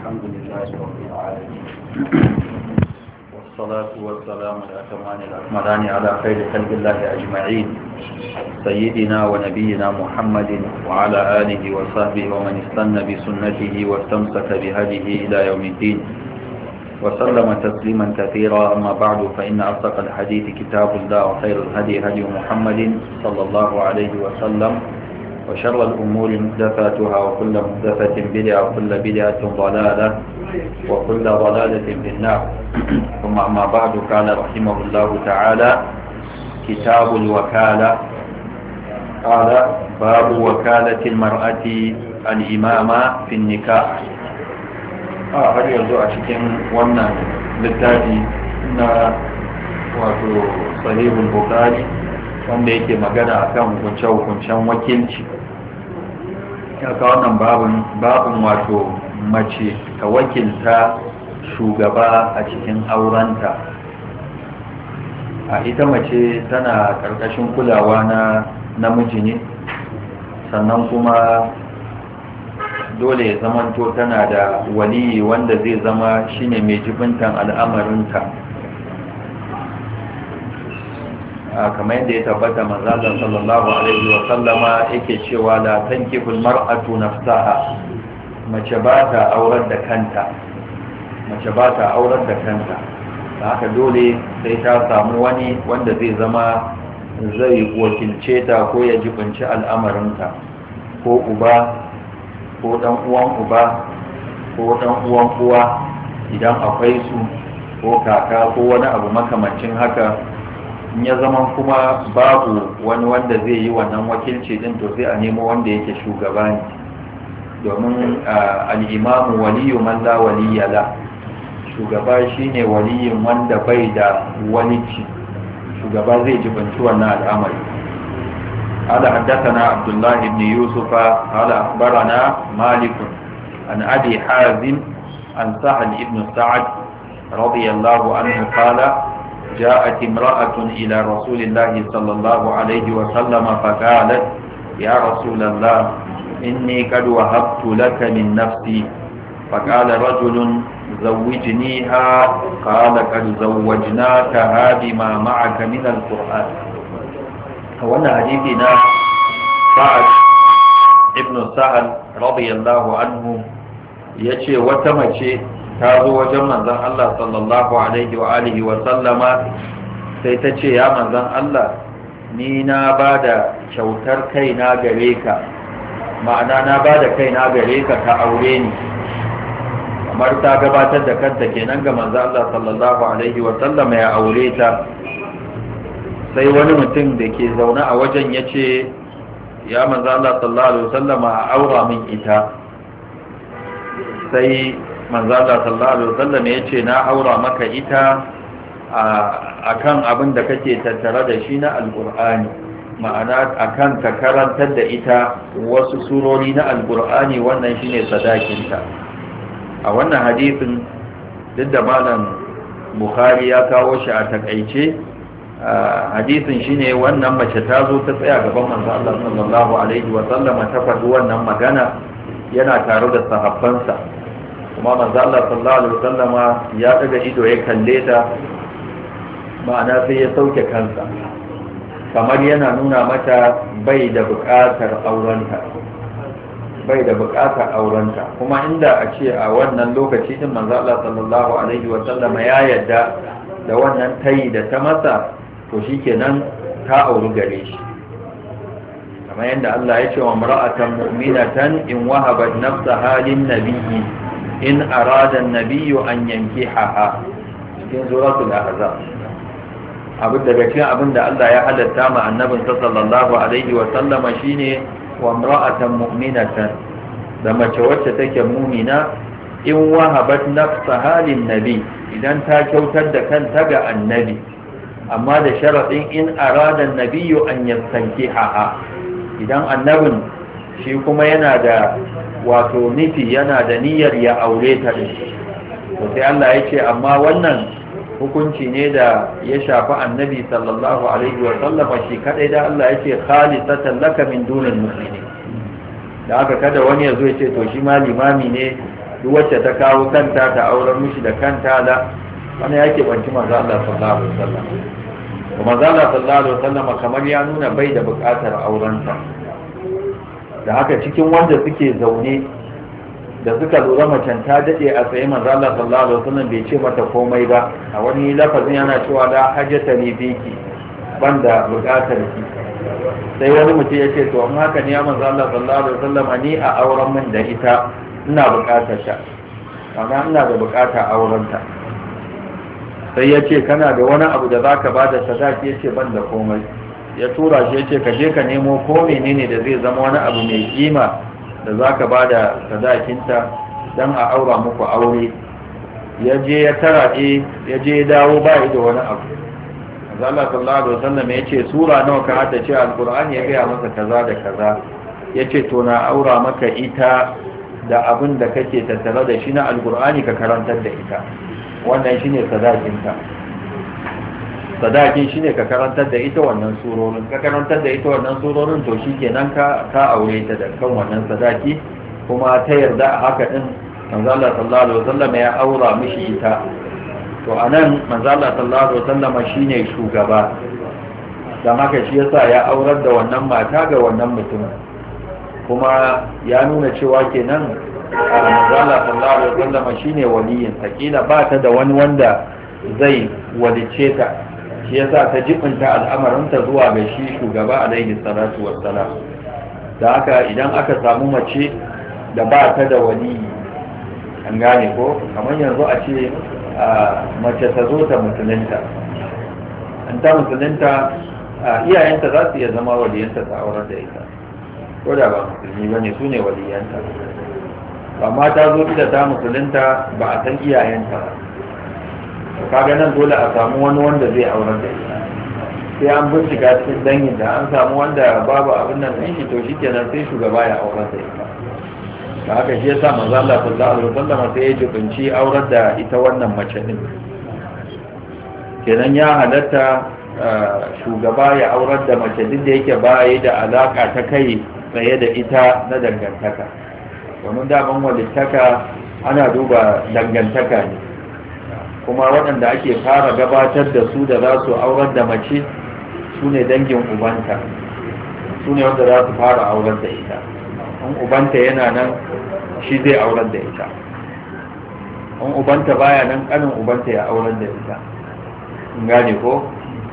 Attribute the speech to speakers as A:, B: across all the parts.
A: الحمد لله رب العالمين والصلاة والسلام الأتمان الأكملان على خير خلق الله أجمعين سيدنا ونبينا محمد وعلى آله وصحبه ومن استنى بسنته واستمسك بهديه إلى يوم الدين وسلم تسليما كثيرا. أما بعد فإن أصدق الحديث كتاب الله وخير الهدي هدي محمد صلى الله عليه وسلم وشر الأمور محدثاتها وكل محدثة بدعة وكل بدعة ضلالة وكل ضلالة في النار. ثم أما بعد قال رحمه الله تعالى كتاب الوكالة قال باب وكالة المرأة الإمامة في النكاح. har yanzu a cikin wannan littafi na wato sahihul bukhari wanda yake magana akan hukunce-hukuncen wakilci ya ka wannan babin wato mace ta wakilta shugaba a cikin aurenta. A ita mace tana ƙarƙashin kulawa na namiji ne, sannan kuma dole ya zamanto tana da waliyi wanda zai zama shine mai jibintan al'amarinta, kamar yadda ya tabbata manzon sallallahu alaihi wa sallama yake cewa la tankihul mar'atu nafsaha, mace ba ta aurar da kanta, da haka dole sai ta samu wani wanda zai zama zai wakilce ta ko ya jibinci al'amarinta, ko uba ko dan uwan uba ko dan uwan uwa idan akwai su, ko kaka ko wani abu makamancin haka. In ya zama kuma babu wani wanda zai yi wannan wakilci din, to sai a nemo wanda yake shugaba ne, domin al-imamu waliyu man la waliya la, shugaba shine waliyin wanda bai da walici, shugaba zai jibanci wannan al'amari. قال حدثنا عبد الله بن يوسف قال أخبرنا مالك عن أبي حازم عن سهل بن سعد رضي الله عنه قال جاءت امرأة إلى رسول الله صلى الله عليه وسلم فقالت يا رسول الله إني قد وهبت لك من نفسي. فقال رجل زوجنيها قال قد زوجناكها بما معك من القرآن. wannan hadisi na Sa'ad ibn Sahal radiyallahu anhu yace wata mace ta zo wajen manzon Allah sallallahu alaihi wa alihi wa sallama, sai ta ce ya manzon Allah, ni na bada kyautar kaina gare ka, ma'ana na bada kaina gare ka ka aure ni. Kamar ta gabatar da kanta kenan ga manzon Allah sallallahu alaihi wa sallama ya aure ta. Sai wani mutum da ke zaune a wajen ya ce ya manzo Allah sallallahu alaihi wasallama a aura min ita. Sai manzo Allah sallallahu alaihi wasallama ya ce na aura maka ita akan abin da kake tattare da shi na alqur'ani, ma'ana akan ka karantar da ita wasu surori na alqur'ani, wannan shine sadakinta. A wannan hadisin duk da malam Bukhari ya kawo shi a takaice, hadisin shine wannan mace ta zo ta tsaya gaban manzo Allah sallallahu alaihi wa sallama, ta faɗi wannan magana yana tare da sahabbansa, kuma manzo Allah sallallahu alaihi wa sallama ya daga ido ya kalle ta, ma'ana sai ya sauke kansa kamar yana nuna mata bai da buƙatar aurenta, kuma inda a ce a wannan lokaci din manzo Allah sallallahu alaihi wa sallama ya yarda da wannan tayi da ta masa, to shi kenan ta auri gare shi, kamar yadda Allah ya ce wa mar'atan mu'minatan in wahabat nafsaha lin nabiyyi in arada an-nabiyyu an yankihaha, cikin suratul ahzab. Daga cikin abin da Allah ya halatta ma annabin sallallahu alaihi wa sallama shine wa mar'atan mu'minatan, da mace wacce take mu'mina in wahabat nafsaha lin nabi, idan ta kyautar da kanta ga annabi, amma da sharaɗin in aradan nabiyu an yansanki ha'a, idan annabin shi kuma yana da wato nufi, yana da niyyar ya aure ta din, to sai Allah ya ce amma wannan hukunci ne da ya shafi annabi sallallahu alaihi wa sallama shi kadai, da Allah ya ce khalisatan laka min dunil mu'minin. Da haka kada wani ya zo ya ce to shi ma limami ne duk wacce ta kawo kanta ta auren mishi da kanta da wani yake banci manzo Allah sallallahu alaihi wasallam kuma manzo Allah sallallahu alaihi wasallam kamar ya nuna bai da buƙatar aurenta da haka cikin wanda suke zaune da suka lura macen ta dade a tsaye manzo Allah sallallahu alaihi wasallam bai ce mata komai ba a wani lafazin yana cewa la hajjata li biki banda buƙatar ki sai wani mutum ya ce to in haka ne ya manzo Allah sallallahu alaihi wasallam ni a auren min da ita ina buƙatar ta amma ina da buƙata aurenta sai ya ce kana da wani abu da zaka bada sadaki ya ce ban da komai ya tura shi ya ce ka je ka nemo ko menene da zai zama wani abu mai kima da zaka bada sadakinta dan a aura muku aure ya je ya taraɗe ya je ya dawo ba da wani abu Allah sallallahu alaihi wasallam ya ce sura nawa ka haddace alqur'ani ya gaya masa kaza da kaza ya ce to na aura maka ita da abin da kake tattare da shi na alqur'ani ka karantar da ita wannan shine sadakinka sadakin shine ka karantar da ita wannan surorin ka karantar da ita wannan surorin to shikenan ka aure ta da kan wannan sadaki kuma ta yarda a haka din manzo Allah sallallahu alaihi wasallam ya aura mishi ita to anan manzo Allah sallallahu alaihi wasallam shine shugaba dan haka shi yasa ya aurar da wannan mata ga wannan mutum kuma ya nuna cewa kenan manzo Allah sallallahu alaihi wasallam shine waliyin ta kila ba ta da wani wanda zai walice ta shi yasa ta jibinta al'amarinta zuwa ga shi shugaba alaihi salatu wassalam da haka idan aka samu mace da ba ta da waliyi an gane ko kamar yanzu a ce mace ta zo ta musulunta an ta musulunta iyayenta za su iya zama waliyanta ta aurar da ita ko da ba musulmi ba ne su ne waliyanta amma ta zo ita ta musulunta ba a san iyayenta ba to kaga nan dole a samu wani wanda zai aurar da ita sai an bincika cikin dangin da an samu wanda babu abin nan ɗin shi to shi kenan sai shugaba ya aurar da ita da haka shi yasa manzo Allah sallallahu alaihi wasallam sai ya jibinci aurar da ita wannan mace din kenan ya halatta shugaba ya aurar da mace duk da yake ba yi da alaka ta kai tsaye da ita na dangantaka domin daban walittaka ana duba dangantaka ne kuma waɗanda ake fara gabatar da su da za su aurar da mace su ne dangin ubanta su ne wanda za su fara aurar da ita in ubanta yana nan shi zai aurar da ita in ubanta baya nan kanin ubanta ya aurar da ita in gane ko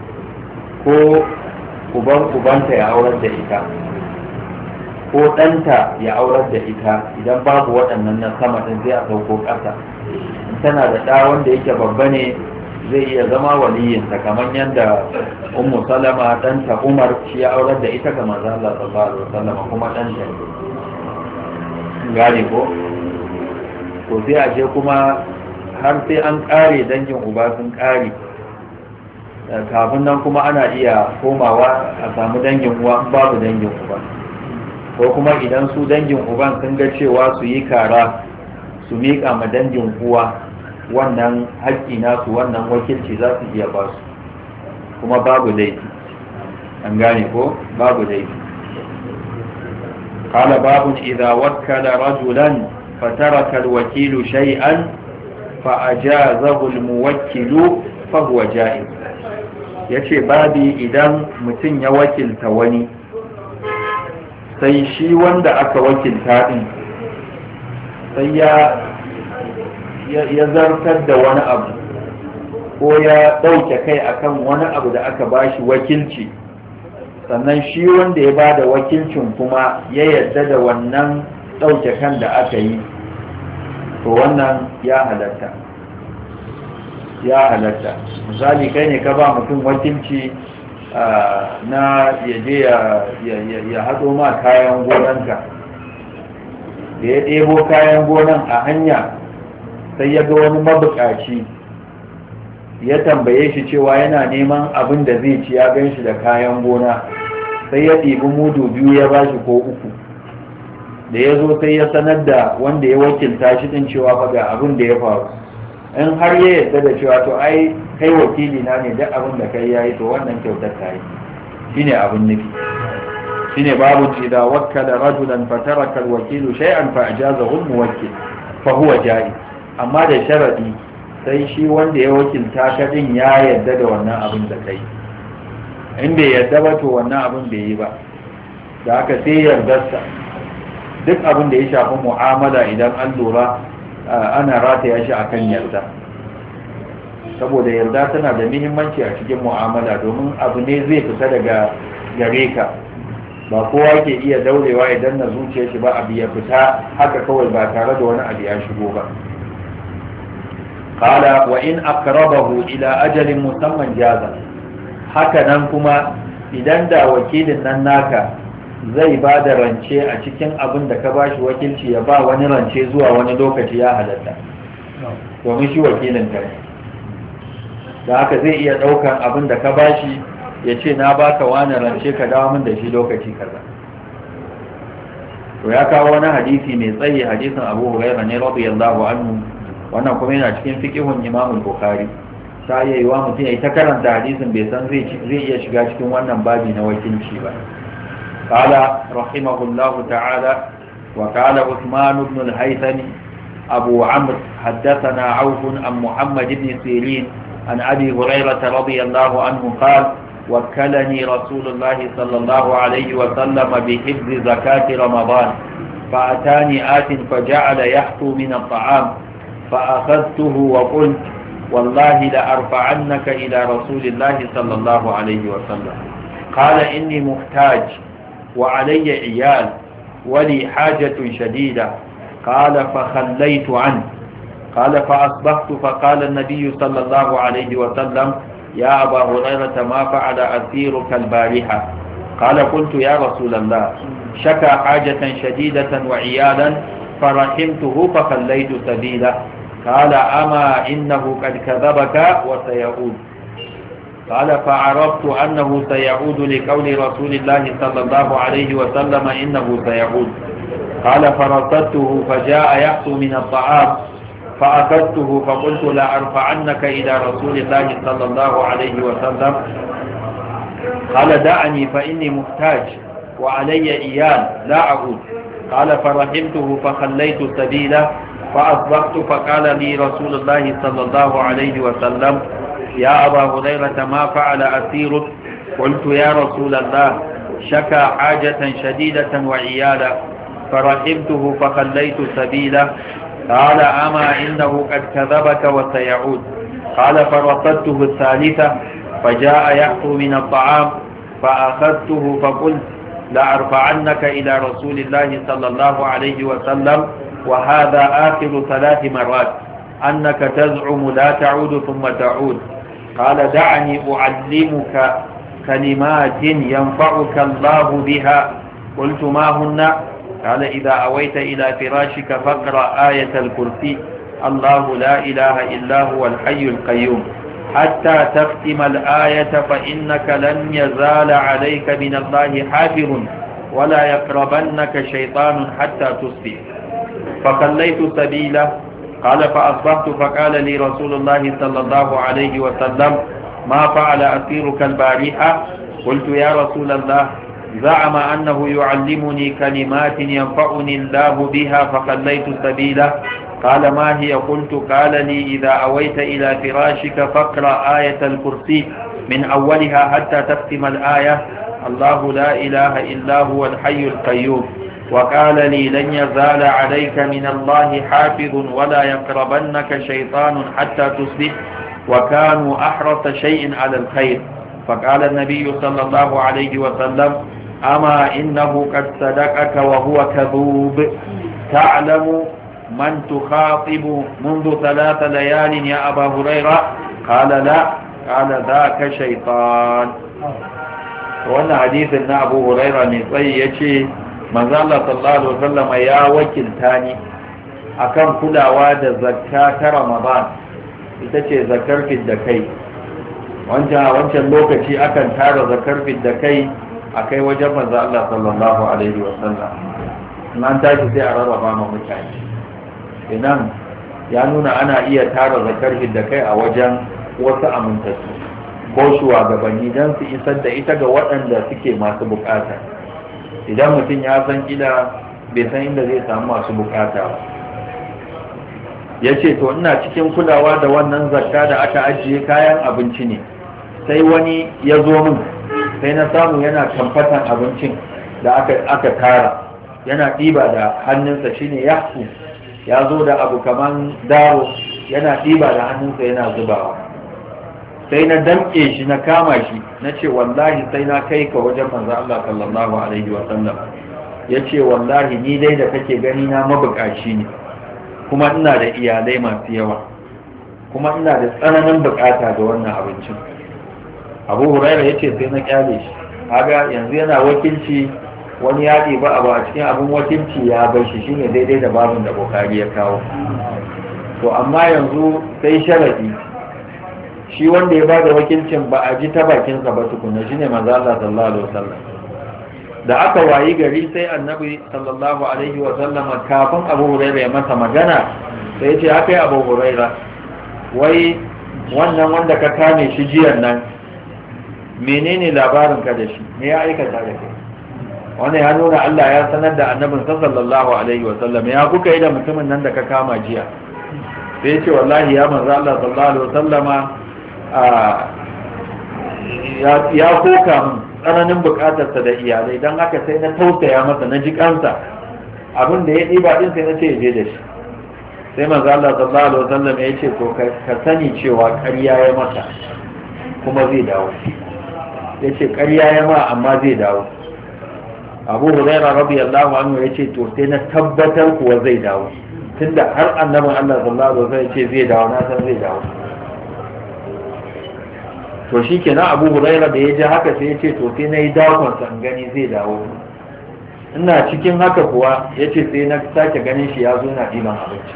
A: uban ubanta ya aurar da ita ko ɗanta ya aurar da ita idan babu waɗannan na sama ɗin zai a sauko ƙasa in tana da ɗa wanda yake babba ne zai iya zama waliyinta kamar yadda ummu salama ɗanta umar shi ya aurar da ita ga manzo Allah sallallahu alaihi wasallam kuma ɗanta ne gane ko sai a je kuma har sai an ƙare dangin uba sun ƙare kafin nan kuma ana iya komawa a samu dangin uwa in babu dangin uba ko kuma idan su dangin uban sun ga cewa su yi kara su miƙa ma dangin uwa wannan haƙƙi nasu wannan wakilci za su iya ba su kuma babu laifi an gane ko babu laifi قال باب إذا وكل رجلا فترك الوكيل شيئا فأجازه الموكل فهو جائز yace babi idan mutum ya wakilta wani sai shi wanda aka wakilta din sai ya zartar da wani abu ko ya ɗauke kai akan wani abu da aka bashi wakilci sannan shi wanda ya bada wakilcin kuma ya yarda da wannan ɗauke kan da aka yi to wannan ya halatta misali kai ne ka ba mutum wakilci na yaje ya haɗo ma kayan gonanka da ya ɗebo kayan gonan a hanya sai ya ga wani mabukaci ya tambaye shi cewa yana neman abin da zai ci ya gan shi da kayan gona sai ya ɗibi mudu biyu ya bashi ko uku da ya zo sai ya sanar da wanda ya wakilta shi ɗin cewa fa ga abin da ya faru in har ya yarda da cewa to ai kai wakili na ne duk abin da kai yayi to wannan kyautar ta yi shine abin nufi shine babu idza wakkala rajulan fataraka alwakilu shay'an fa ajazahu almuwakkil fa huwa jaiz, amma da sharadi sai shi wanda ya wakilta ka din ya yarda da wannan abin da kai. In bai yarda ba to wannan abin bai yi ba, da haka sai yardarsa. Duk abin da ya shafi mu'amala idan an lura ana rataya shi akan yarda, saboda yarda tana da muhimmanci a cikin mu'amala, domin abu ne zai fita daga gare ka, ba kowa ke iya daurewa idan na zuciya shi ba abu ya fita haka kawai ba tare da wani abu ya shigo ba. qala wa in aqrabahu ila ajalin musamman jaza, haka nan kuma idan da wakilin nan naka zai ba da rance a cikin abin da ka ba shi wakilci ya ba wani rance zuwa wani lokaci ya halatta, domin shi wakilin ka ne, da haka zai iya ɗaukan abin da ka ba shi ya ce na baka wani rance ka dawo min da shi lokaci kaza. to ya kawo wani hadisi mai tsayi, hadisin Abu Hurairah ne radiyallahu anhu, wannan kuma yana cikin fiqhun Imam Bukhari. sai yayi wa mutum yayi ta karanta hadisin bai san zai iya shiga cikin wannan babi na wakilci ba. قال رحمه الله تعالى وقال عثمان بن الهيثم أبو عمرو حدثنا عوف عن محمد بن سيرين عن أبي هريرة رضي الله عنه قال وكلني رسول الله صلى الله عليه وسلم بحفظ زكاة رمضان فأتاني آت فجعل يحطو من الطعام فأخذته وقلت والله لأرفعنك إلى رسول الله صلى الله عليه وسلم. قال إني محتاج وعلي عيال ولي حاجة شديدة. قال فخليت عنه. قال فأصبحت فقال النبي صلى الله عليه وسلم يا أبا هريرة ما فعل أسيرك البارحة؟ قال قلت يا رسول الله شكى حاجة شديدة وعيالا فرحمته فخليت سبيله. قال أما إنه قد كذبك وسيعود. قال فعرفت أنه سيعود لقول رسول الله صلى الله عليه وسلم إنه سيعود. قال فرصدته فجاء يحصو من الطعام فأخذته فقلت لا أرفعنك إلى رسول الله صلى الله عليه وسلم. قال دعني فإني محتاج وعلي إيال لا أعود. قال فرحمته فخليت سبيله فأصبحت فقال لي رسول الله صلى الله عليه وسلم يا أبا هريرة ما فعل أسيرك؟ قلت يا رسول الله شكى حاجة شديدة وعيالا فرحمته فخليت سبيله. قال أما إنه قد كذبك وسيعود. قال فرصدته الثالثة فجاء يحفو من الطعام فأخذته فقلت لأرفعنك إلى رسول الله صلى الله عليه وسلم وهذا آخر 3 مرات أنك تزعم لا تعود ثم تعود. قال دعني أعلمك كلمات ينفعك الله بها. قلت ما هن؟ قال إذا أويت إلى فراشك فاقرأ آية الكرسي الله لا إله إلا هو الحي القيوم حتى تختم الآية فإنك لن يزال عليك من الله حافظ ولا يقربنك شيطان حتى تصبح. فخليت سبيله. قال فأصبحت فقال لي رسول الله صلى الله عليه وسلم ما فعل أسيرك البارحة؟ قلت يا رسول الله زعم أنه يعلمني كلمات ينفعني الله بها فخليت سبيله. قال ما هي؟ قلت قال لي إذا أويت إلى فراشك فاقرأ آية الكرسي من أولها حتى تختم الآية الله لا إله إلا هو الحي القيوم. وقال لي لن يزال عليك من الله حافظ ولا يقربنك شيطان حتى تصبح. وكانوا أحرص شيء على الخير. فقال النبي صلى الله عليه وسلم أما إنه قد صدقك وهو كذوب. تعلم من تخاطب منذ 3 ليال يا أبا هريرة؟ قال لا. قال ذاك شيطان. wannan hadisin na Abu Hurairah ne tsayi yace manzo Allah sallallahu alaihi wasallam ya wakilta ni akan kulawa da zakka ta Ramadan, ita ce zakar fidda kai. wancan lokaci akan tara zakar fidda kai akai wajen manzo Allah sallallahu alaihi wasallam, nan tashi sai a rarraba ma mutane. Idan ya nuna ana iya tara zakar fidda kai a wajen wasu amintattu ko shugabanni don su isar da ita ga waɗanda suke masu bukata. Idan mutum ya san kila bai san inda zai samu masu bukata ba, ya ce to ina cikin kulawa da wannan zakka da aka ajiye kayan abinci ne, sai wani ya zo min sai na samu yana kamfatan abincin da aka tara yana ɗiba da hannunsa shine yahku, ya zo da abu kaman daro yana ɗiba da hannunsa yana zubawa. Sai na damƙe shi na kama shi na ce wallahi sai na kai ka wajen manzo Allah sallallahu alaihi wa sallam. Ya ce wallahi ni dai da kake gani na mabukaci ne, kuma ina da iyalai masu yawa, kuma ina da tsananin bukata ga wannan abincin. Abu Hurairah ya ce sai na kyale shi, kaga yanzu yana wakilci, wani ya ɗiba abu a cikin abin wakilci ya bar shi, shine daidai da babin da Bukhari ya kawo. To amma yanzu sai sharadi, shi wanda ya bada wakilcin ba a ji ta bakinsa ba tukuna, shine manzo Allah sallallahu alaihi wasallam. Da aka wayi gari sai annabi sallallahu alaihi wasallam kafin Abu Hurairah ya masa magana sai ya ce akai Abu Hurairah, wai wannan wanda ka kame shi jiyan nan menene labarin ka da shi, me ya aikata da kai? Wannan ya nuna Allah ya sanar da annabin sallallahu alaihi wasallam, ya kuka yi da mutumin nan da ka kama jiya? Sai ya ce wallahi ya manzo Allah sallallahu alaihi wasallama ya koka min tsananin bukatarsa da iyalai, don haka sai na tausaya masa, na ji kansa, abin da ya ɗiba ɗin sai na ce je da shi. Sai manzo Allah sallallahu alaihi wasallam ya ce to ka sani cewa ƙarya ya mata kuma zai dawo. Ya ce ƙarya ya ma amma zai dawo. Abu Hurairah radiyallahu anhu ya ce to sai na tabbatar kuwa zai dawo, tunda har annabin Allah sallallahu alaihi wasallam ya ce zai dawo, na san zai dawo. To shi kenan Abu Hurairah da ya ji haka sai ya ce to sai na yi dakonsa in gani zai dawo. Ina cikin haka kuwa ya ce sai na sake ganin shi ya zo yana ɗiban abinci.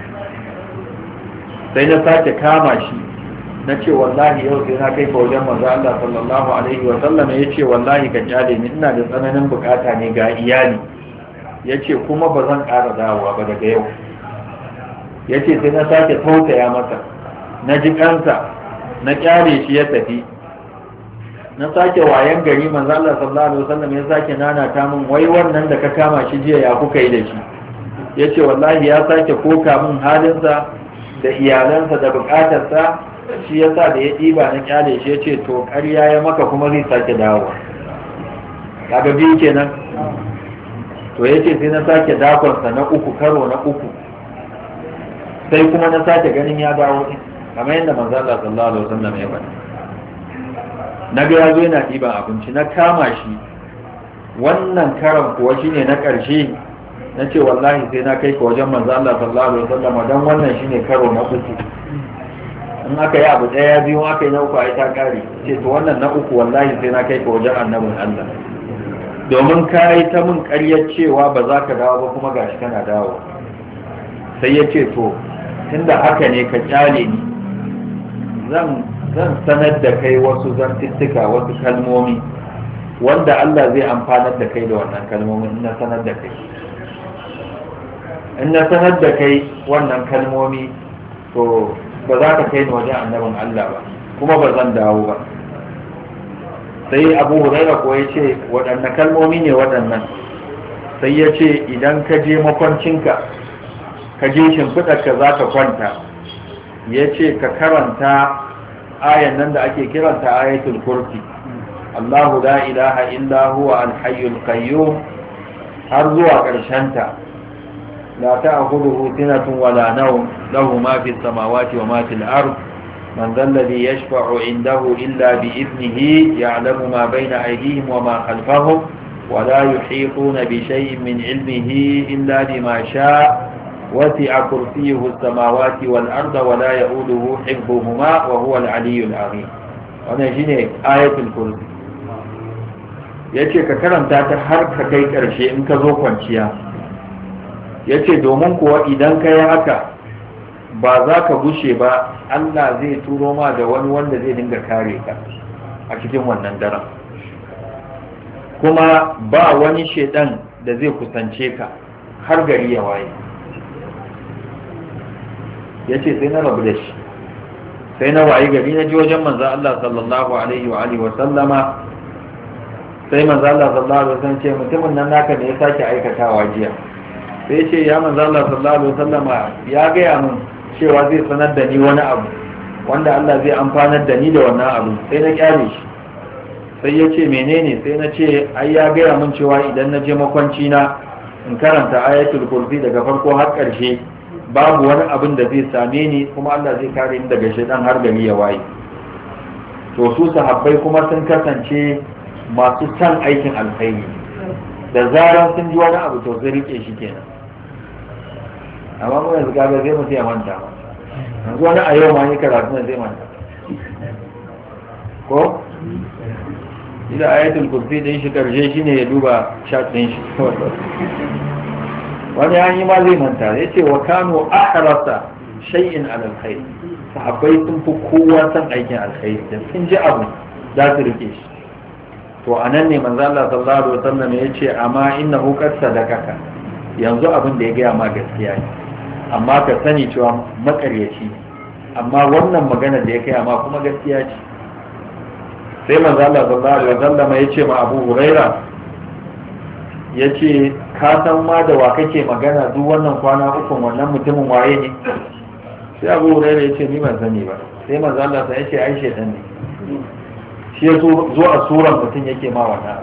A: Sai na sake kama shi na ce wallahi yau sai na kai ka wajen manzo Allah sallallahu alaihi wa sallam. Ya ce wallahi ka kyale ni, ina da tsananin bukata ne ga iyali. Ya ce kuma ba zan ƙara dawowa ba daga yau. Ya ce sai na sake tausaya masa, na ji kansa, na kyale shi ya tafi. Na sake wayan gari manzo Allah sallallahu alaihi wasallam ya sake nanata min, wai wannan da ka kama shi jiya ya kuka yi da shi? Yace wallahi ya sake koka min halinsa da iyalansa da bukatarsa, shi yasa da ya diba na kyale shi. Yace to ƙarya ya maka kuma zai sake dawo. Kaga biyu kenan. To yace sai na sake dakonsa na uku, karo na uku, sai kuma na sake ganin ya dawo kamar yadda manzo Allah sallallahu alaihi wasallam ya faɗa. Na ga yazo yana ɗiban abinci, na kama shi. Wannan karan kuwa shine na ƙarshe. Na ce wallahi sai na kai ka wajen manzo Allah sallallahu alaihi wasallam, dan wannan shine karo na uku. In aka yi abu ɗaya biyu, aka yi na uku ai ta ƙare. Ce to wannan na uku wallahi sai na kai ka wajen annabin Allah, domin ka yi ta min ƙaryar cewa ba za ka dawo ba kuma gashi kana dawo. Sai ya ce to tunda haka ne ka kyale ni, zan sanar da kai wasu zantuttuka, wasu kalmomi wanda Allah zai amfanar da kai da wannan kalmomin. In na sanar da kai wannan kalmomi, to ba za ka kai ni wajen annabin Allah ba, kuma ba zan dawo ba. Sai Abu Hurairah ko ya ce waɗanne kalmomi ne waɗannan? Sai ya ce idan ka je makwancinka, ka je shimfiɗarka za ka kwanta, ya ce ka karanta ayan nan da ake kiranta ayatul kursi, Allahu la ilaha illa huwa al-hayyul qayyum, har zuwa ƙarshenta. La ta'khudhuhu sinatun wa la nawm, lahu ma fis samawati wa ma fil ard, man dhal ladhi yashfa'u 'indahu illa bi idhnihi, ya'lamu ma bayna aydihim wa ma khalfahum, wa la yuhituna bi shay'in min 'ilmihi illa bima sha'a. وسع كرسيه السماوات والأرض ولا يؤوده حفظهما وهو العلي العظيم. wannan shine ayatul kursi. Yace ka karanta ta har ka kai karshe in ka zo kwanciya. Yace domin kuwa idan ka yi haka ba za ka gushe ba, Allah zai turo ma da wani wanda zai dinga kare ka a cikin wannan daren, kuma ba wani shedan da zai kusance ka har gari ya waye. Ya ce sai na rabu da shi, sai na wayi gari na ji wajen manzan Allah sallallahu alaihi wa alihi wa sallama. Sai manzan Allah sallallahu alaihi wa sallam ce mutumin nan naka ne ya sake aikatawa jiya. Sai ce ya manzan Allah sallallahu alaihi wa sallama ya gaya min cewa zai sanar da ni wani abu wanda Allah zai amfanar da ni da wannan abu, sai na kyale shi. Sai ya ce menene? Sai na ce ai ya gaya min cewa idan na je makwanci na in karanta ayatul kursi daga farko har ƙarshe babu wani abin da zai same ni, kuma Allah zai kare ni daga shaitan har gari ya waye. To su sahabbai kuma sun kasance masu san aikin alkhairi, da zaran sun ji wani abu to sai rike shi kenan. Amma mu yanzu kaga zai mutu ya manta ba, yanzu wani a yau ma yi karatu na zai manta ko ila ayatul kursi din shi karshe shine ya duba chat din shi wani an yi ma zai manta. Ya ce wa kano ahrasa shay'in ala alkhair, sahabbai sun fi kowa san aikin alkhairi, da sun ji abu za su rike shi. to anan ne manzo Allah sallallahu alaihi wasallam ya ce amma innahu qad sadaqaka, yanzu abin da ya gaya ma gaskiya ne, amma ka sani cewa makaryaci, amma wannan magana da ya kai ma kuma gaskiya ce. sai manzo Allah sallallahu alaihi wasallam ya ce ma Abu Huraira, ya ce ka san ma da wa kake magana duk wannan kwana ukun, wannan mutumin waye ne? Sai Abu Huraira ya ce ni ban sani ba. Sai manzo Allah sai ya ce ai shedan ne, shi ya zo a suran mutum yake ma wannan.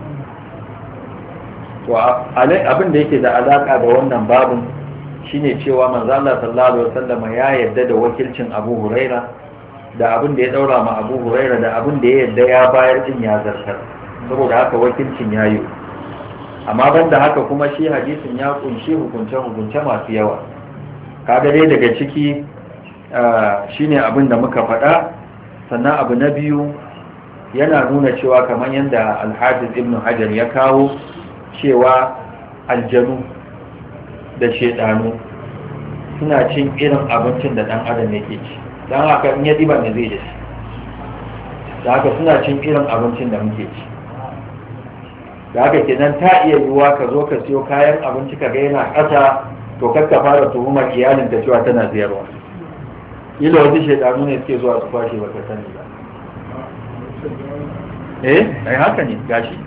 A: To abin da yake da alaka da wannan babin shine cewa manzo Allah sallallahu alaihi wasallam ya yarda da wakilcin Abu Huraira, da abin da ya daura ma Abu Huraira, da abin da ya yarda ya bayar din ya zartar, saboda haka wakilcin ya yi. Amma banda haka kuma shi hadisin ya kunshi hukunce masu yawa. Kaga dai daga ciki shine abin da muka faɗa. Sannan abu na biyu yana nuna cewa kamar yadda Al-Hafiz Ibn Hajar ya kawo cewa aljanu da shedanu suna cin irin abincin da dan adam yake ci, dan haka in ya diba ne zai da shi, da haka suna cin irin abincin da muke ci. Da haka kenan ta iya yiwuwa ka zo ka siyo kayan abinci ka ga yana ƙasa, to kakka fara tuhumar iyalin ta cewa tana ziyarwa. Ila wasu shedanu ne suke zuwa su kwashe baka sani ba. Ai haka ne gashi.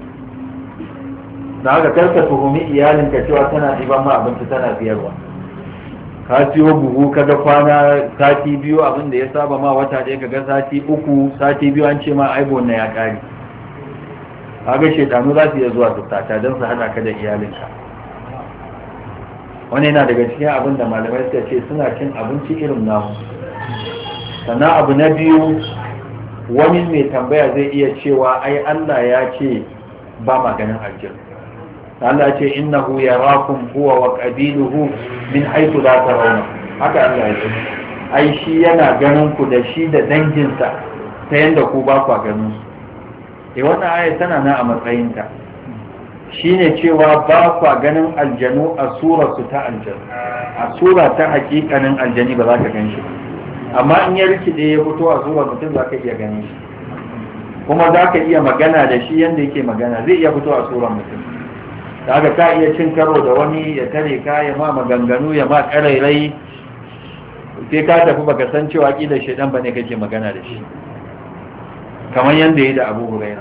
A: Da haka karka tuhumi iyalin ka cewa tana ɗiban ma abinci tana ziyarwa. Ka siyo buhu kaga kwana sati biyu, abin da ya saba ma wata ɗaya kaga sati uku, sati biyu an ce ma aibo na ya ƙare. Kaga shedanu za su iya zuwa su sata don su hana ka da iyalinka. Wani yana daga cikin abin da malamai suka ce suna cin abinci irin namu. Sannan abu na biyu, wani mai tambaya zai iya cewa ai Allah ya ce ba maganin aljanna. Allah ce innahu yarakum huwa wa qabiluhu min haythu la tarawna. Haka Allah ya ce ai shi yana ganin ku da shi da danginsa ta yanda ku ba ku ganin su. Wannan aya tana nan a matsayinta, shine cewa ba kwa ganin aljanu a surarsu ta aljanu, a sura ta hakikanin aljani ba za ka gan shi ba, amma in ya rikide ya fito a surar mutum za ka iya ganin shi, kuma za ka iya magana da shi yadda yake magana, zai iya fito a surar mutum. Da haka ka iya cin karo da wani ya tare ka, ya ma maganganu, ya ma karairai, sai ka tafi baka san cewa ƙila shaidan ba ne kake magana da shi, kamar yadda ya yi da Abu Huraira.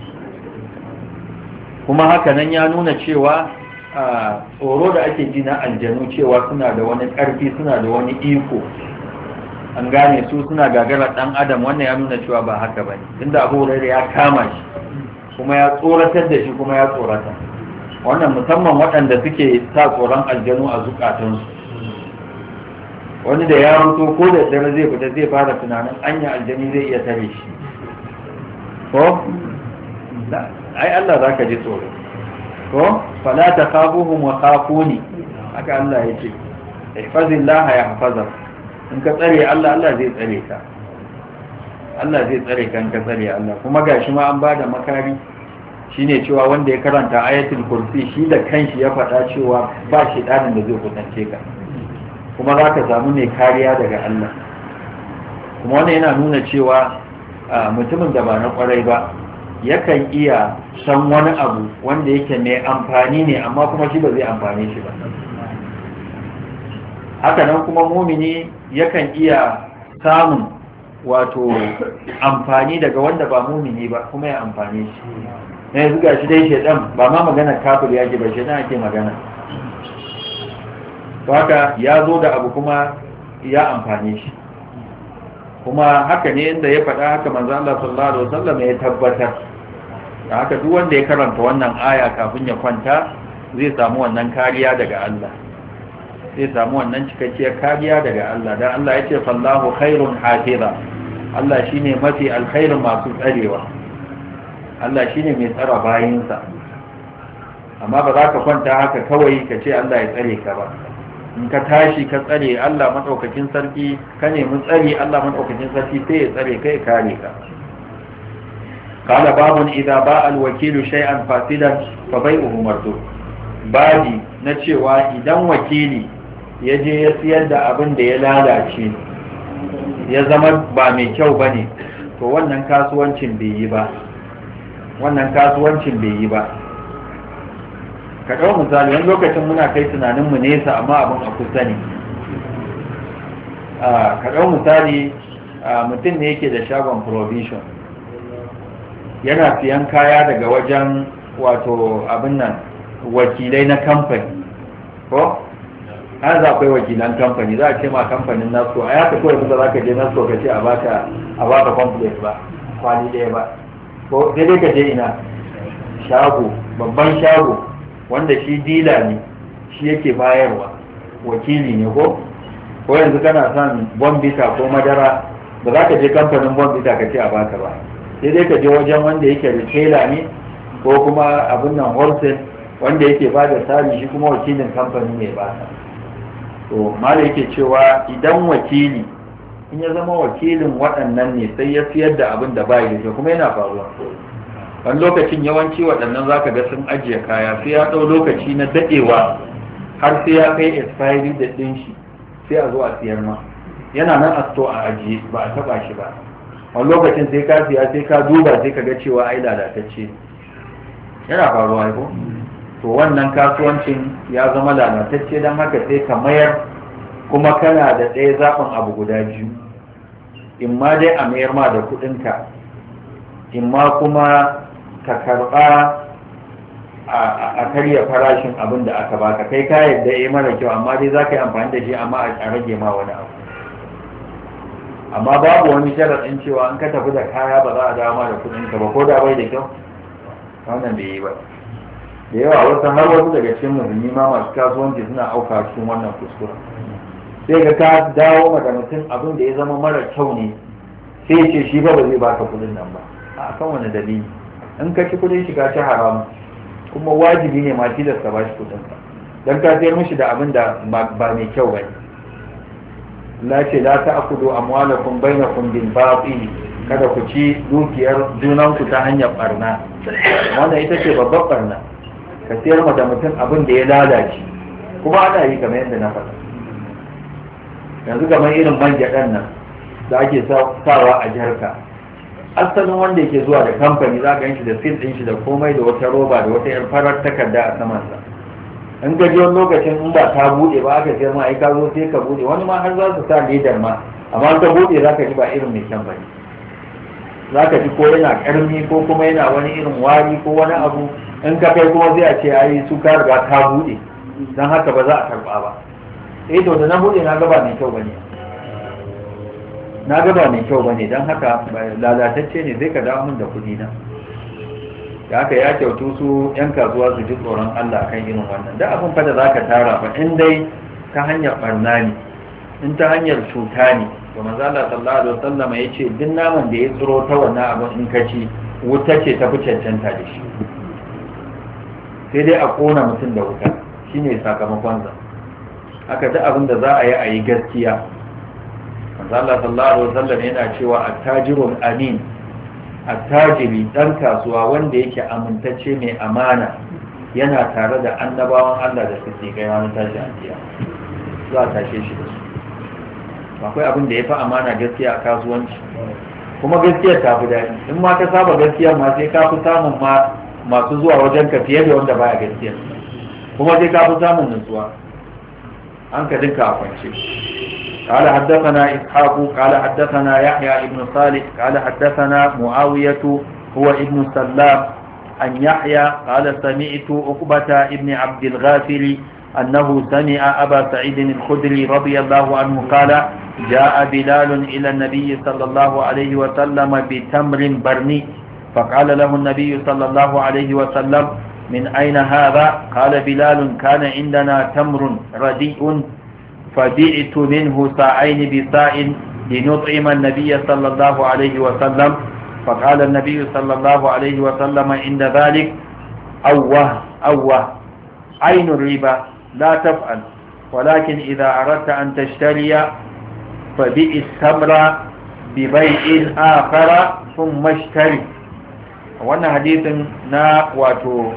A: Kuma haka nan ya nuna cewa tsoro da ake ji na aljanu cewa suna da wani ƙarfi, suna da wani iko, an gane su suna gagarar ɗan adam, wannan ya nuna cewa ba haka ba ne, inda Abu Huraira ya kama shi kuma ya tsoratar da shi kuma ya tsorata. Wannan musamman waɗanda suke sa tsoron aljanu a zukatansu, wani da ya ruto ko da dare zai fita zai fara tunanin anya aljani zai iya tare shi ko ai Allah za ka ji tsoro ko fala ta khafuhum wa khafuni, haka Allah ya ce ihfazillah yahfazak, in ka tsare Allah, Allah zai tsare ka, Allah zai tsare ka in ka tsare Allah. Kuma gashi ma an bada makari, shine cewa wanda ya karanta ayatul kursi shi da kanshi ya faɗa cewa ba shi ɗanin da zai kusance ka, kuma za ka samu ne kariya daga Allah. Kuma wannan yana nuna cewa mutumin da ba na kwarai ba yakan iya san wani abu wanda yake mai amfani ne, amma kuma shi ba zai amfane shi ba. Haka nan kuma mumini yakan iya samun wato amfani daga wanda ba mumini ba kuma ya amfane shi. Na yanzu ga shi dai shaidan ba ma magana kafir yake ba, shaidan ake magana. Haka ya zo da abu kuma ya amfane shi. Kuma haka ne inda ya faɗa haka manzo Allah sallallahu alaihi wasallam ya tabbatar. Da haka duk wanda ya karanta wannan aya kafin ya kwanta zai samu wannan kariya daga Allah, zai samu wannan cikakkiyar kariya daga Allah. Dan Allah ya ce fallahu khairun hafiza, Allah shine mafi alkhairin masu tsarewa, Allah shine mai tsara bayinsa. Amma ba za ka kwanta haka kawai ka ce Allah ya tsare ka ba. In ka tashi ka tsare Allah madaukakin sarki, ka nemi tsare Allah madaukakin sarki sai ya tsare kai kare ka. Qala babun idza ba'a al-wakilu shay'an fasidan fa bai'uhu mardud. Babi na cewa idan wakili ya je ya siyar da abin da ya lalace ya zama ba mai kyau bane, to wannan kasuwancin bai yi ba, wannan kasuwancin bai yi ba. Ka ɗau misali, wani lokacin muna kai tunaninmu nesa amma abin a kusa ne. Ka ɗau misali, mutum ne yake da shagon provision, yana siyan kaya daga wajen wato abin nan wakilai na kamfani, ko? Har za akwai wakilan kamfani, za a ce ma kamfanin nasko, a yaka kawai muka za ka je nasko ka ce a baka complex ba, kwali ɗaya ba, ko sai dai ka je ina shago, babban shago, wanda shi dila ne, shi yake bayarwa, wakili ne, ko yanzu kana son bombita ko madara, ba za ka je kamfanin bombita ka ce a baka ba, sai dai ka je wajen wanda yake retailer ne ko kuma abin nan wholesale wanda yake ba da sari, shi kuma wakilin kamfanin mai ba ta. To mala yake cewa idan wakili in ya zama wakilin waɗannan ne sai ya siyar da abin da bai da kuma yana faruwa wani lokacin yawanci waɗannan zaka ga sun ajiye kaya sai ya ɗau lokaci na daɗewa har sai ya kai expiry da ɗin shi sai a zo a siyar ma, yana nan a sto a ajiye ba a taɓa shi ba. Wani lokacin sai ka siya sai ka duba sai ka ga cewa ai lalatacce, yana faruwa ko to wannan kasuwancin ya zama lalatacce, don haka sai ka mayar, kuma kana da ɗaya zaɓin abu guda biyu, in ma dai a mayar ma da kuɗinka, in ma kuma ka karɓa a karya farashin abin da aka baka, kai ka yadda ya mara kyau amma dai za ka yi amfani da shi amma a rage ma wani abu. Amma babu wani sharaɗin cewa in ka tafi da kaya ba za a dawo ma da kuɗinka ba ko da bai da kyau, wannan bai yi ba. Da yawa wasu har wasu daga cikin musulmi ma masu kasuwanci suna auka cikin wannan kuskure. Sai ga ka dawo da mutum abin da ya zama mara kyau ne, sai ya ce shi ba zai baka kuɗin nan ba. A kan wani dalili? In ka ci kuɗin shi ka ci haramu, kuma wajibi ne ma tilasta ba shi kuɗinsa, don ka sayar mishi da abin da ba mai kyau ba ne. Allah ce la ta'khudhu amwalakum bainakum bil batil, kada ku ci dukiyar junanku ta hanyar barna. Wannan ita ce babbar barna, ka sayar ma da mutum abin da ya lalace, kuma ana yi kamar yadda na faɗa. Yanzu kamar irin man gyaɗan nan da ake sawa a jarka, asalin wanda yake zuwa da kamfani za ka shi da sil ɗin shi da komai da wata roba da wata yar farar takarda a samansa. In gaji wani lokacin in ba ta buɗe ba aka sayar ma ai ka zo sai ka buɗe, wani ma har za su sa ledar ma, amma ka buɗe za ka ji ba irin mai kyan bane, za ka ji ko yana ƙarni ko kuma yana wani irin wari ko wani abu. In ka kai kuma zai a ce ai su ka riga ka buɗe, don haka ba za a karɓa ba. To da na buɗe na gaba mai kyau bane, na gaba mai kyau bane, don haka lalatacce ne, zai ka dawo min da kuɗi na. Da haka ya kyautu su 'yan kasuwa su ji tsoron Allah kan irin wannan. Da abin fa da za ka tara ba in dai ta hanyar barna ne, in ta hanyar cuta ne, to manzo Allah sallallahu alaihi wasallam ya ce duk naman da ya tsiro ta wannan abin in ka ci, wuta ce ta fi cancanta da shi, sai dai a kona mutum da wuta, shine sakamakon sa. Haka duk abin da za a yi gaskiya. Manzo Allah sallallahu alaihi wasallam yana cewa at-tajirul amin, attajiri dan kasuwa wanda yake amintacce mai amana yana tare da annabawan Allah da suke kai wani tashi ajiya, za a tashe shi da su. Akwai abin da ya fi amana gaskiya a kasuwanci, kuma gaskiyar ta fi daɗi. In ma ka saba gaskiya ma sai ka fi samun ma masu zuwa wajen ka fiye da wanda baya gaskiya, kuma sai ka fi samun nutsuwa, an ka dinka a kwance. قال حدثنا إسحاق قال حدثنا يحيى بن صالح قال حدثنا معاوية هو ابن سلام عن يحيى قال سمعت عقبة ابن عبد الغافل أنه سمع أبا سعيد الخدري رضي الله عنه قال جاء بلال إلى النبي صلى الله عليه وسلم بتمر برني فقال له النبي صلى الله عليه وسلم من أين هذا؟ قال بلال كان عندنا تمر رديء فبئت منه ساعين بساع لنطعم النبي صلى الله عليه وسلم فقال النبي صلى الله عليه وسلم عند ذلك أوه عين الربا لا تفعل ولكن إذا أردت أن تشتري فبئ التمر ببيع آخر ثم اشتري. wannan hadisin na wato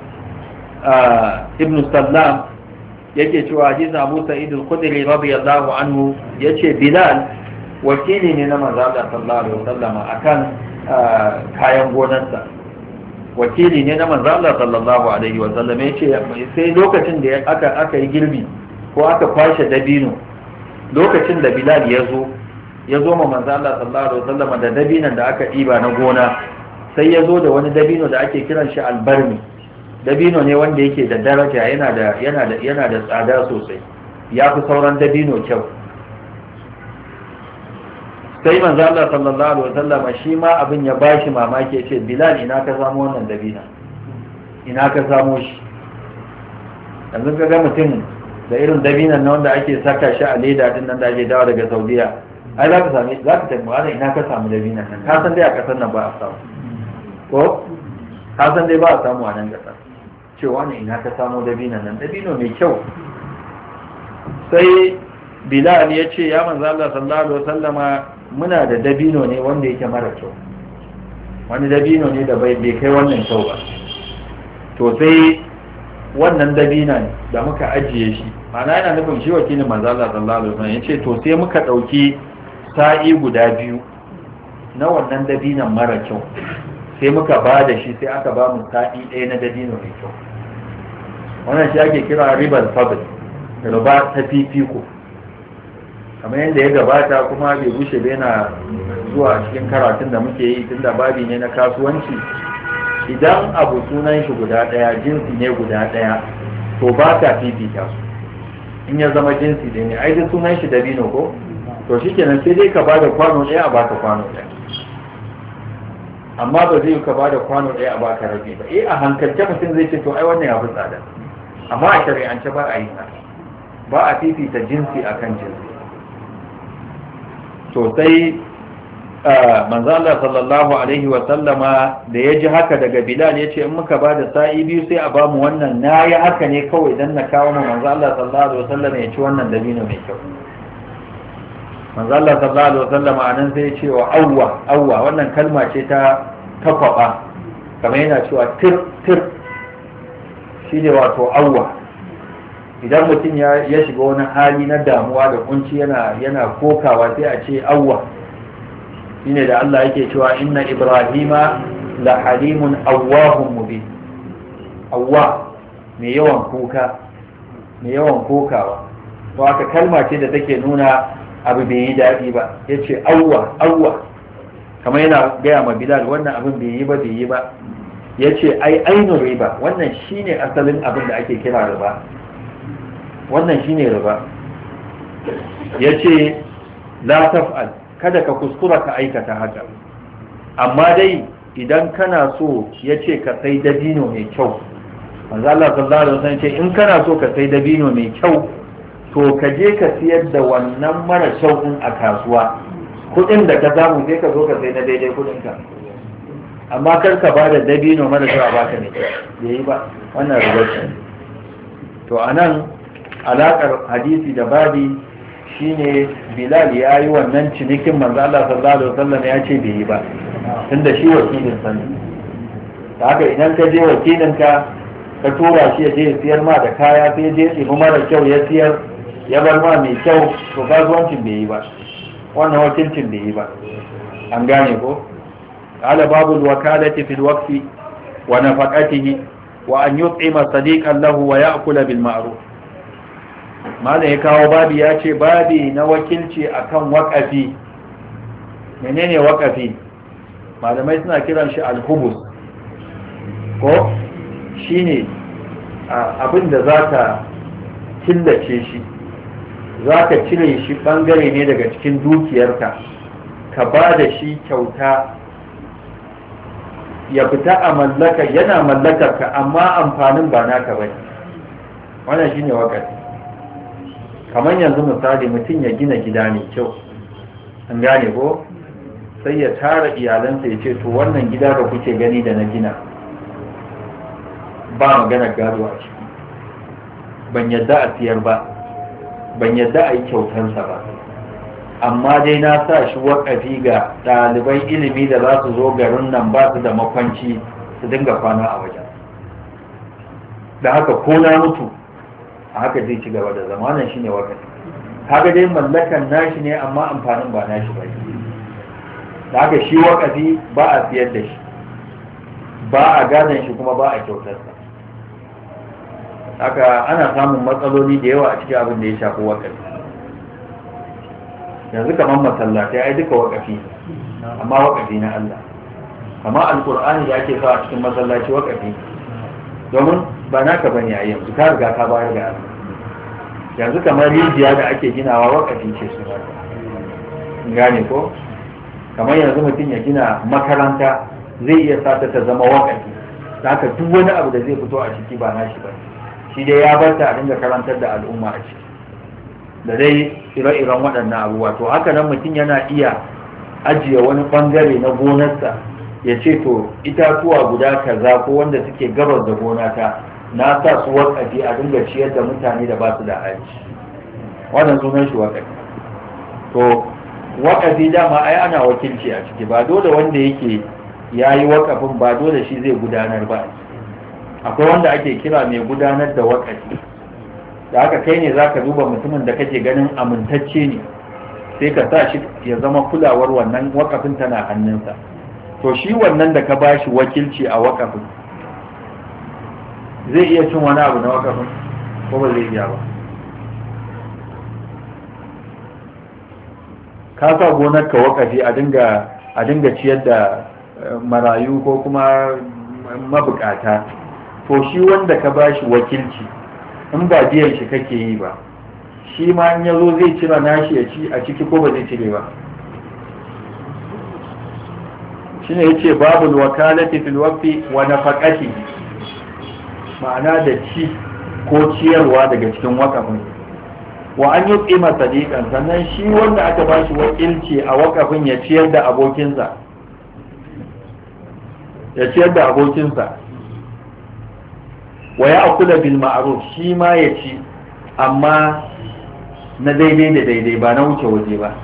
A: ibn Sallam yake cewa hadisin Abu Sa'id al-Khudri radiyallahu anhu yace Bilal wakili ne na manzo Allah sallallahu alaihi wasallam akan kayan gonarsa, wakili ne na manzo Allah sallallahu alaihi wasallam yace sai lokacin da aka yi girbi ko aka kwashe dabino, lokacin da Bilal ya zo ma manzo Allah sallallahu alaihi wasallam da dabinan da aka diba na gona, sai ya zo da wani dabino da ake kiran shi albarmi. Dabino ne wanda yake da daraja, yana da tsada sosai, ya fi sauran dabino kyau. Sai manzo Allah sallallahu alaihi wasallam shi ma abin ya bashi mamaki, yace Bilal ina ka samu wannan dabina, ina ka samu shi? Yanzu ka ga mutum da irin dabinan na wanda ake saka shi a leda din nan da ake dawo daga Saudiya, ai za ka tambaye ina ka samu dabinan nan, ka san dai a kasar nan ba a samu, ko ka san dai ba a samu a nan kasar, cewa ne ina ka samu dabinan nan, dabino mai kyau. Sai Bilal ya ce ya manzo Allah sallallahu alaihi wasallama muna da dabino ne wanda yake mara kyau, wani dabino ne da bai kai wannan kyau ba. To sai wannan dabinan da muka ajiye shi, ma'ana yana nufin shi wakilin manzo Allah sallallahu alaihi wasallam yace to sai muka dauki sa'i guda biyu na wannan dabinan mara kyau, sai muka ba da shi, sai aka ba mu sa'i ɗaya na dabino mai kyau. Wannan shi ake kira ribar fadl, riba ta fifiko, kamar yadda ya gabata kuma bai gushe ba yana zuwa cikin karatun da muke yi, tunda babi ne na kasuwanci. Idan abu sunan shi guda ɗaya, jinsi ne guda ɗaya, to ba ka fifita su. In ya zama jinsi ɗaya ne, ai da sunan shi dabino ko, to shikenan sai dai ka ba da kwano ɗaya a baka kwano ɗaya, amma ba zai ka ba da kwano ɗaya a baka rabi ba. A hankalce mutum zai ce to ai wannan ya fi tsada, amma a shari'ance ba a yi haka, ba a fifita jinsi akan jinsi. To sai manzo Allah sallallahu alaihi wa sallama da ya ji haka daga Bilal ya ce in muka ba da sa'i biyu sai a ba mu wannan, na yi haka ne kawai dan na kawo mu manzo Allah sallallahu alaihi wa sallama ya ci wannan dabino mai kyau. Manzo Allah sallallahu alaihi wa sallama anan sai ya ce wa awwa wannan kalma ce ta kwaba, kamar yana cewa tir shi ne wato awwa. Idan mutum ya shiga wani hali na damuwa da kunci yana kokawa sai a ce awwa. Shine da Allah yake cewa inna Ibrahima la halimun awwahun mubin. Awwa mai yawan kuka, mai yawan kokawa. To aka kalma ce da take nuna abu bai yi daɗi ba. Yace awwa kamar yana gaya ma Bilal wannan abin bai yi ba. Yace ai ainun riba, wannan shine asalin abin da ake kira riba. Wannan shine riba. Yace la taf'al, kada ka kuskura ka aikata haka, amma dai idan kana so, ya ce ka sai dabino mai kyau. Manzo Allah sallallahu alaihi wasallam ce in kana so ka sai dabino mai kyau, to ka je ka siyar da wannan mara kyau din a kasuwa, kudin da ka samu sai ka zo ka sai na daidai kudin ka, amma kar ka bada dabino mara kyau a baka mai kyau, yayi ba, wannan riba ce. To anan alakar hadisi da babi shine Bilal ya yi wannan cinikin, manzo Allah sallallahu alaihi wasallam ya ce bai yi ba, tunda shi wakilin sa ne. Da haka idan ka je wakilin ka tura shi ya je siyar ma da kaya, sai je ɗibi mara kyau ya siyar, ya bar ma mai kyau, to kasuwancin bai yi ba, wannan wakilcin bai yi ba. An gane ko? Qala babul wakalati fil waqfi wa nafaqatihi wa an yut'ima sadiqan lahu wa ya'kula bil ma'ruf. Malam ya kawo babi, ya ce babi na wakilci akan waƙafi. Menene waƙafi? Malamai suna kiran shi alhubus, ko shine abin da killace shi, za ka cire shi ɓangare ne daga cikin dukiyarka ka ba da shi kyauta ya fita a mallaka, yana mallakarka amma amfanin ba naka ba. Wannan shi ne wakafi. Kamar yanzu misali mutum ya gina gida mai kyau, an gane ko, sai ya tara iyalansa ya ce to wannan gida da kuke gani da na gina ba maganar gado a ciki, ban yadda a siyar ba, ban yadda a yi kyautansa ba, amma dai na sa shi wakafi ga ɗaliban ilimi da za su zo garin nan ba su da makwanci su dinga kwana a wajen, da haka ko na mutu a haka zai ci gaba da zamanin. shi ne wakafi. kaga dai mallakan nashi ne amma amfanin ba nashi ba. da haka shi wakafi ba a siyar da shi, ba a gadon shi, kuma ba a kyautarsa. haka ana samun matsaloli da yawa a cikin abin da ya shafi wakafi. yanzu kamar masallatai ai duka wakafi, amma wakafi na Allah. amma alkur'ani da ake sa a cikin masallaci wakafi, domin ba naka bane a yanzu, ka riga ka bayar da Allah. yanzu kamar rijiya da ake ginawa wakafi ce su ba, gane ko? kamar yanzu mutum ya gina makaranta zai iya sata ta zama wakafi, haka duk wani abu da zai fito a ciki ba nashi ba, shi dai ya barta a dinga karantar da al'umma a ciki da dai ire-iren waɗannan abubuwa. to haka nan mutum yana iya ajiye wani ɓangare na gonarsa ya ce to itatuwa guda kaza ko wanda suke gabas da gonata na sa su wakafi a dinga ciyar da mutane da ba su da hali, wannan sunan shi wakafi. to wakafi dama ai ana wakilci a ciki, ba dole wanda yake ya yi wakafin ba dole shi zai gudanar ba. akwai wanda ake kira mai gudanar da wakafi, da haka kai ne za ka duba mutumin da kake ganin amintacce ne sai ka sa shi ya zama kulawar wannan wakafin tana hannunsa. to shi wannan da ka bashi wakilci a wakafin zai iya cin wani abu na wakafin ko ba zai iya ba? ka sa gonar ka wakafi a dinga ciyar da marayu ko kuma mabukata, to shi wanda ka bashi wakilci in ba biyan shi kake yi ba, shi ma in yazo zai cira nashi ya ci a ciki ko ba zai cire ba? shine yace babul wakalati fil waqfi wa nafaqati, ma'ana da ci ko ciyarwa daga cikin wakafin. wa an yi ƙima sadiƙan, sannan shi wanda aka ba shi wakilci a wakafin ya ciyar da abokinsa, wa ya akula bil ma'ruf, shi ma ya ci amma na daidai da daidai, ba na wuce waje ba.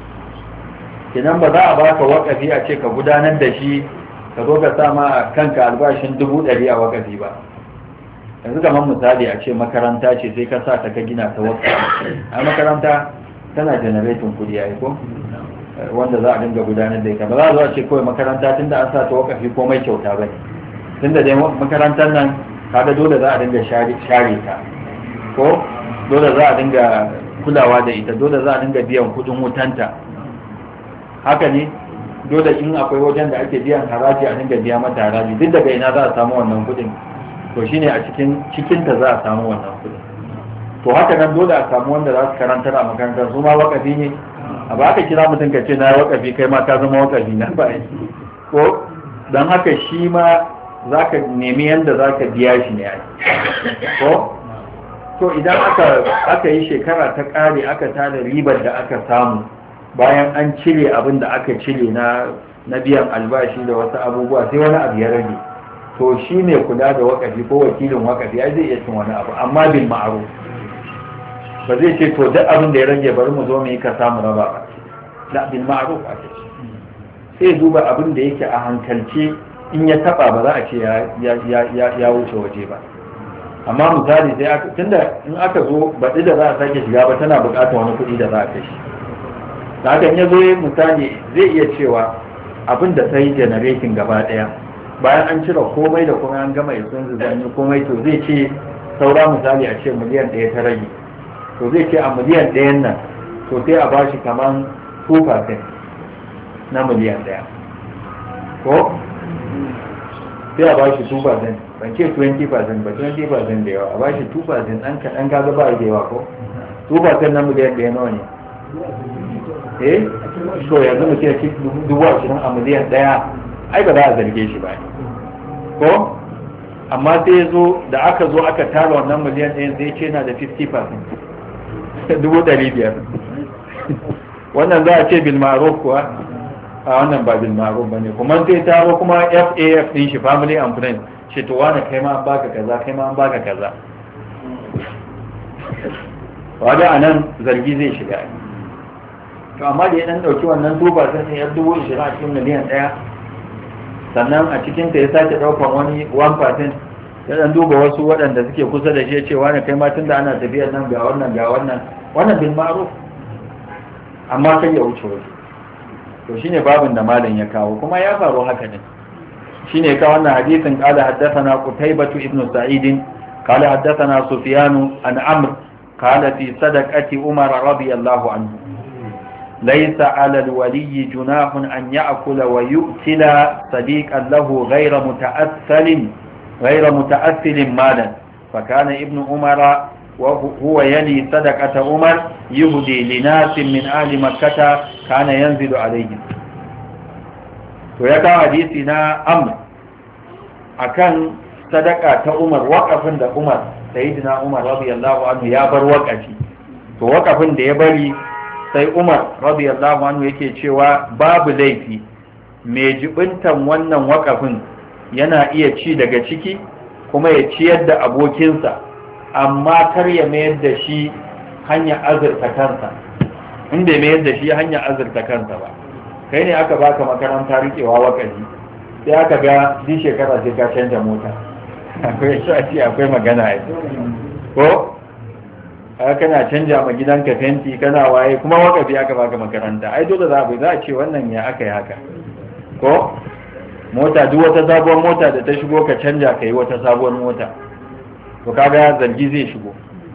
A: kinan ba za a baka wakafi a ce ka gudanar da shi ka zo ka sa ma kanka albashin 100,000 a wakafi ba. yanzu kamar misali a ce makaranta ce sai ka sa ta ka gina ta wakafi, a makaranta tana generating kudi ya ko wanda za a dinga gudanar da ita. ba za a zo a ce kawai makaranta tunda an sa ta wakafi komai kyauta ba ne, tunda dai makarantar nan kaga dole za a dinga share ta, ko dole za a dinga kulawa da ita, dole za a dinga biyan kudin wutanta, haka ne, dole in akwai wajen da ake biyan haraji a dinga biya mata haraji. duk daga ina za a samu wannan kudin? to shine a cikinta za a samu wannan kudin. to haka nan dole a samu wanda za su karantar a makarantar, su ma wakafi ne. a ba ka kira mutum ka ce na yi wakafi kai ma ka zama wakafi na ba ko don haka shi ma za ka nemi yadda za ka biya shi ne ko to idan aka yi shekara ta ƙare aka tada ribar da aka samu bayan an cire abin da aka cire na biyan albashi da wasu abubuwa, sai wani abu ya rage, to shi ne kula da wakafi ko wakilin wakafi ai zai iya cin wani abu, amma bil ma'ruf. ba zai ce to duk abin da ya rage bari mu zo mu yi ka samu raba ba, la bil ma'ruf a ce sai duba abin da yake a hankalce in ya taba ba za a ce ya wuce waje ba. amma misali sai tunda in aka zo baɗi da za a sake shiga ba tana buƙatar wani kuɗi da za a kai shi, da hakan ya zo misali zai iya cewa abin da sai generating gaba ɗaya bayan an cire komai da kuma an gama isun zuzanni komai, to zai ce saura misali a ce miliyan 1 ta rage, to zai ce a miliyan 1 nan to sai a bashi kaman 2% na miliyan 1 ko sai a bashi 2%, ban ce 20% ba, 20% da yawa a ba shi 2% ɗan kaɗan kaga ba da yawa ko 2% na miliyan ɗaya nawa ne so yanzu mutum ya ci 20,000 a miliyan ɗaya ai ba za a zarge shi ba ko amma sai zo da aka zo aka tara wannan miliyan ɗaya zai ce na da 50% 500,000 wannan za a ce bil ma'ruf kuwa a wannan ba bil ma'ruf bane kuma sai taro kuma FAF din shi family and friends ce to wani kai ma an baka kaza kai ma an baka kaza wanda anan zargi zai shiga to amma da ya dan dauki wannan tuba sai ya 20,000 a cikin miliyan ɗaya sannan a cikin ta ya sake daukan wani 1% ya dan duba wasu waɗanda suke kusa da shi ya ce wani kai ma tunda ana tafiyar nan ga wannan bil ma'ruf amma kai ya wuce wasu to shine babin da malam ya kawo kuma ya faru haka ne shine ka wannan hadisin qala haddathana qutaybah ibn sa'id qala haddathana sufyan an amr qala fi sadaqati umar radiyallahu anhu laysa 'ala al-wali junahun an ya'kula wa yu'tila sadiqan lahu ghayra muta'assilin malan فكان ابن عمر وهو يلي صدقة عمر يهدي لناس من أهل مكة كان ينزل عليهم ويقع حديثنا أمر أكان صدقة عمر وقفن دا عمر سيدنا عمر رضي الله عنه يابر وقفي وقفن دا يبري sai Umar radiyallahu anhu yake cewa babu laifi mai jibintan wannan wakafin yana iya ci daga ciki kuma ya ciyar da abokinsa amma kar ya mayar da shi hanyar azurta kansa inda ya mayar da shi hanyar azurta kansa ba kai ne aka baka makaranta rikewa wakaji sai aka ga din shekara sai ka canja mota akwai shafi akwai magana ai ko kana canja ma gidanka fenti kana waye kuma wakafi aka baka makaranta ai dole za a ce wannan ya aka yi haka ko mota duk wata sabuwar mota da ta shigo ka canja ka yi wata sabuwar mota to kaga zargi zai shigo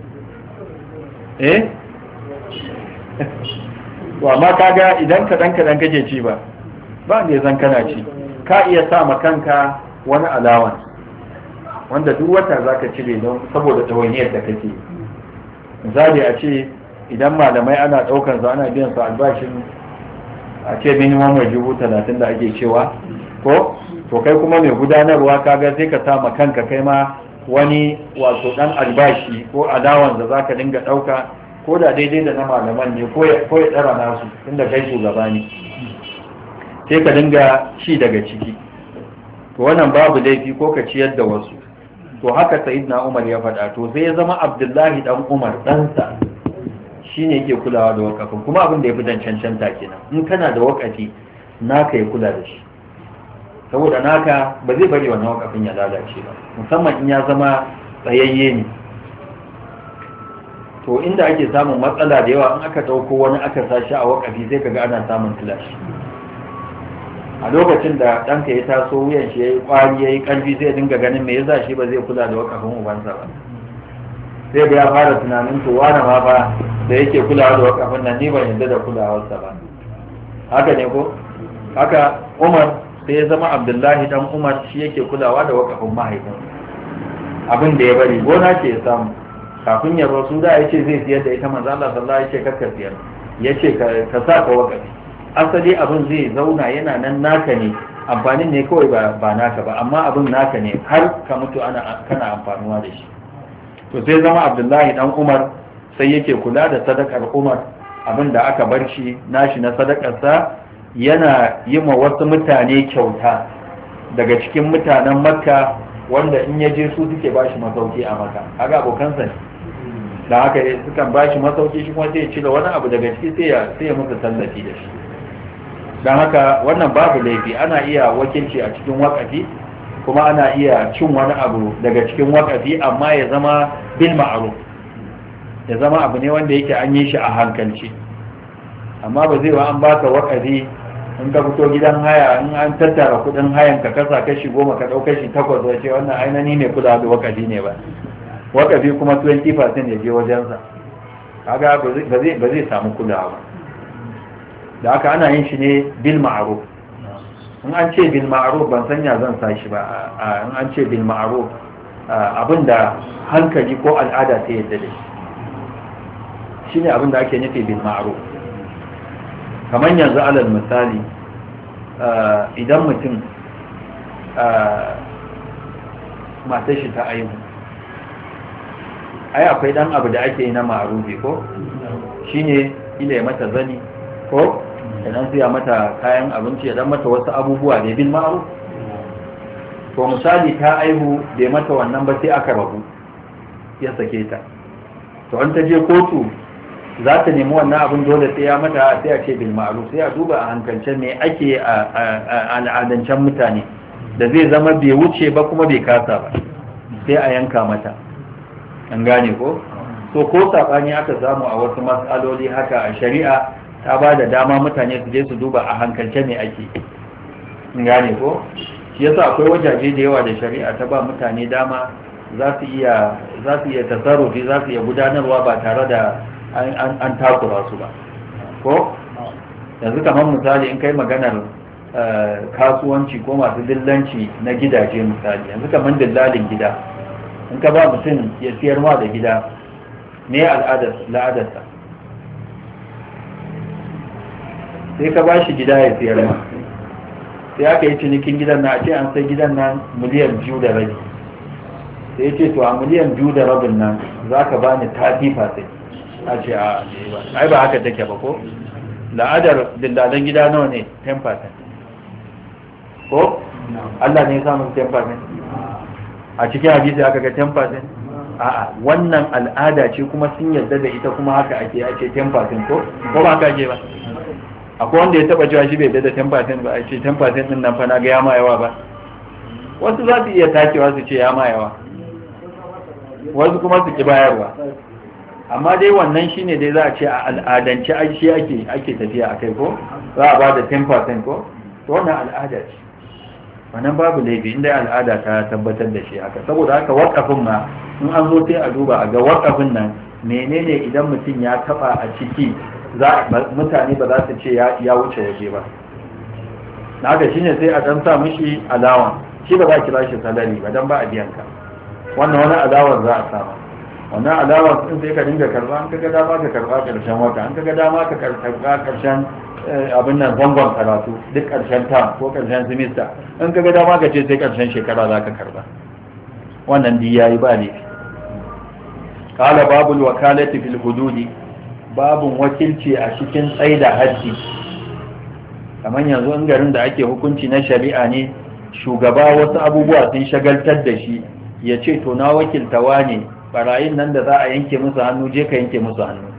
A: to amma kaga idan kaɗan kake ci ba ne zan kana ci ka iya sa ma kanka wani alawan wanda duk wata zaka cire don saboda ɗawainiyar da kake misali a ce idan malamai ana ɗaukar su ana biyan su albashin a ce minimum wage 30 da ake cewa ko to kai kuma mai gudanarwa kaga sai ka sama kanka kai ma wani wato dan albashi ko alawan da zaka dinga dauka ko da daidai da na malaman ne ko ya tsara nasu inda kai shugaba ne sai ka dinga ci daga ciki to wannan babu laifi ko ka ciyar da wasu to haka sayyidina Umar ya faɗa to sai ya zama Abdullahi dan Umar ɗansa shine yake kulawa da wakafin kuma abin da ya fi dan cancanta kenan in kana da wakafi naka ya kula da shi saboda naka ba zai bari wannan wakafin ya lalace ba musamman in ya zama tsayayye ne to inda ake samun matsala da yawa in aka dauko wani aka sashi a wakafi sai kaga ana samun clash a lokacin da ɗanka ya taso wuyan shi yayi kwari yayi ƙarfi zai dinga ganin me yasa shi ba zai kula da wakafin ubansa ba sai da ya fara tunanin to wani ma ba da yake kulawa da wakafin nan ni ban yarda da kulawarsa ba haka ne ko haka Umar sai ya zama Abdullahi dan Umar shi yake kulawa da wakafin mahaifin abin da ya bari gona ce ya samu kafin ya rasu da ya ce zai siyar da ita manzo Allah sallallahu alaihi wasallam ya ce kakka siyar ya ce ka sa ka wakafi asali abin zai zauna yana nan naka ne amfanin ne kawai ba naka ba amma abin naka ne har ka mutu kana amfanuwa da shi to sai zama Abdullahi dan Umar sai yake kula da sadakar Umar abin da aka bar shi nashi na sadakarsa yana yi ma wasu mutane kyauta daga cikin mutanen Makka wanda in ya je su suke ba shi masauki a Makka kaga abokansa ne da haka sukan ba shi masauki shi kuma sai ya cire wani abu daga ciki sai ya musu tallafi da shi don haka wannan babu laifi ana iya wakilci a cikin wakafi kuma ana iya cin wani abu daga cikin wakafi amma ya zama bil ma'ruf ya zama abu ne wanda yake an yi shi a hankalci amma ba zai wa an baka wakafi in ka fito gidan haya in an tattara kudin hayan ka kasa kashi 10 ka dau kashi 8 zai ce wannan ainihi ne kula da wakafi ne ba wakafi kuma 20% ya je wajensa kaga ba zai samu kulawa ba da haka ana yin shi ne bil ma'ruf in an ce bil ma'ruf ban sanya zan sa shi ba, in an ce bil ma'ruf abinda hankali ko al'ada ta yadda da shi shine abinda ake nufi bil ma'ruf. kamar yanzu alal misali idan mutum matar shi ta aihu, ai akwai dan abu da ake yi na ma'rufi ko shine ila ya mata zani ko idan siya mata kayan abinci ya dan mata wasu abubuwa da bil ma'ruf. to misali ta aihu bai mata wannan ba sai aka rabu ya sake ta, to an ta je kotu za ta nemi wannan abin dole sai ya mata, sai a ce bil ma'ruf, sai a duba a hankalce me ake a al'adancen mutane da zai zama bai wuce ba kuma bai kasa ba, sai a yanka mata. an gane ko? so ko sabani aka samu a wasu matsaloli haka a shari'a ta ba da dama mutane su je su duba a hankalce me ake. an gane ko? shi yasa akwai wajaje da yawa da shari'a ta ba mutane dama za su iya tasarrufi, za su iya gudanarwa ba tare da an takura su ba ko? yanzu kamar misali in kai maganar kasuwanci ko masu dillanci na gidaje misali, yanzu kamar dillalin gida in ka ba mutum ya siyar ma da gida ne al'adarsa, sai ka ba shi gida ya siyar ma, sai aka yi cinikin gidan na, a ce an sai gidan nan miliyan 2 da rabi, sai ya ce to a miliyan 2 da rabin nan za ka ba ni 30%, a ce ai ba haka take ba ko? la'adar dillalan gida nawa ne? 10% ko? Allah ne ya samu 10%? a cikin hadisi aka ga 10%? a'a, wannan al'ada ce kuma sun yarda da ita, kuma haka ake 10% ko ba haka ake ba? akwai wanda ya taba cewa shi bai yarda da 10% ba, a ce 10% din nan fa na ga ya ma yawa ba. wasu za su iya takewa su ce ya ma yawa, wasu kuma su ki bayarwa, amma dai wannan shine dai za a ce a al'adance shi ake tafiya akai ko za a ba da 10% ko? to wannan al'ada ce, wannan babu laifi inda al'ada ta tabbatar da shi haka. saboda haka waƙafin ma in an zo sai a duba a ga waƙafin nan menene idan mutum ya taba a ciki mutane ba za su ce ya wuce waje ba, na haka shine sai a dan sa mishi alawan, shi ba za ki ba shi salari ba dan ba a biyan ka, wannan wani alawar za a sama, wannan alawar sun sai ka dinga karba, an kaga dama ka karba karshen wata, an kaga dama ka karba karshen abin nan zangon karatu duk karshen tam ko karshen semester, an kaga dama ka ce sai karshen shekara za ka karba, wannan di yayi ba ne. qala babul wakalati fil hududi, babun wakilci a cikin tsaida haddi. kamar yanzu in garin da ake hukunci na shari'a ne, shugaba wasu abubuwa sun shagaltar da shi, ya ce to na wakiltawa ne barayin nan da za a yanke musu hannu, je ka yanke musu hannu.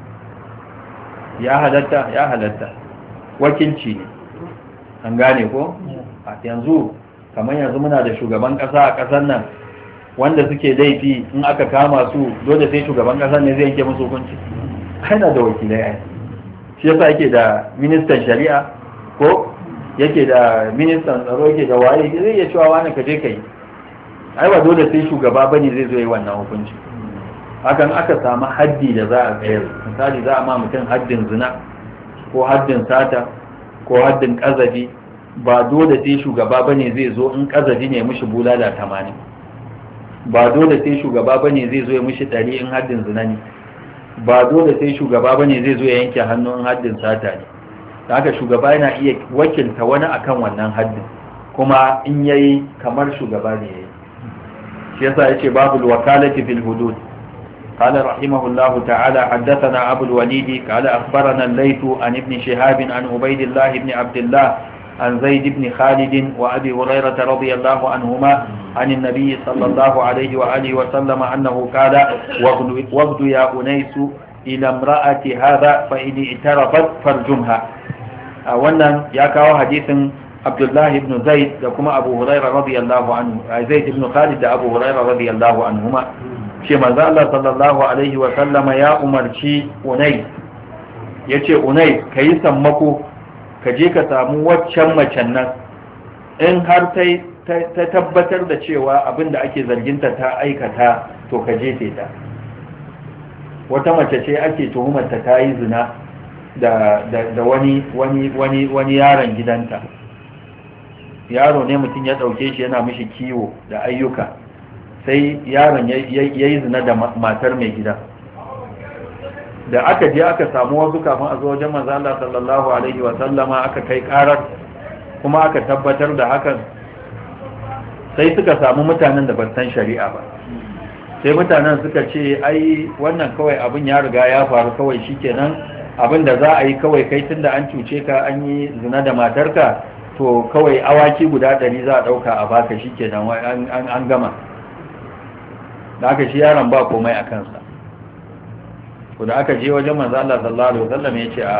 A: ya halatta wakilci ne. an gane ko? a yanzu kamar yanzu muna da shugaban kasa a kasar nan, wanda suke laifi in aka kama su dole sai shugaban kasar ne zai yanke musu hukunci? kana da wakilai ai, shi yasa yake da ministan shari'a ko yake da ministan tsaro, yake da waye, zai iya cewa wani ka je ka yi. ai ba dole sai shugaba bane zai zo yi wannan hukunci. hakan aka samu haddi da za a tsayar, misali za a ma mutum haddin zina ko haddin sata ko haddin kazafi, ba dole sai shugaba bane zai zo in kazafi ne mishi bulala 80, ba dole sai shugaba bane zai zo ya mishi 100 in haddin zina ne, ba dole sai shugaba bane zai zo ya yanke hannu in haddin sata ne. haka shugaba yana iya wakilta wani akan wannan haddin, kuma in yayi kamar shugaba ne yayi. shi yasa yace babul wakalati fil hudud. قال رحمه الله تعالى حدثنا أبو الوليد قال أخبرنا الليث عن ابن شهاب عن عبيد الله بن عبد الله عن زيد بن خالد وأبي هريرة رضي الله عنهما عن النبي صلى الله عليه وآله وسلم أنه قال واغد يا أنيس إلى امرأة هذا فإن اعترفت فارجمها. wannan ya kawo hadisin Abdullah ibn Zaid da kuma Abu Hurairah radiyallahu anhu, Zaid ibn Khalid da Abu Hurairah radiyallahu anhuma, ce manzo Allah sallallahu alaihi wa sallama ya umarci Unais, yace Unais kai sammako ka je ka samu waccan macen nan, in har ta tabbatar da cewa abinda ake zarginta ta aikata to ka jefe ta. wata mace ce ake tuhumar ta yi zina da wani yaron gidanta, yaro ne mutum ya ɗauke shi yana mishi kiwo da ayyuka, sai yaron ya yi zina da matar mai gida. Da aka je aka samu wasu kafin a zo wajen manzo Allah sallallahu alaihi wa sallama, aka kai karar kuma aka tabbatar da hakan, sai suka samu mutanen da ban san shari'a ba. Sai mutanen suka ce ai wannan kawai abin ya riga ya faru, kawai shikenan abin da za a yi kawai kai tunda an cuce ka an yi zina da matarka, to kawai awaki guda 100 za a dauka a baka shikenan an gama. Da aka shi yaron ba komai a kansa. ko da aka je wajen manzo Allah sallallahu alaihi wasallam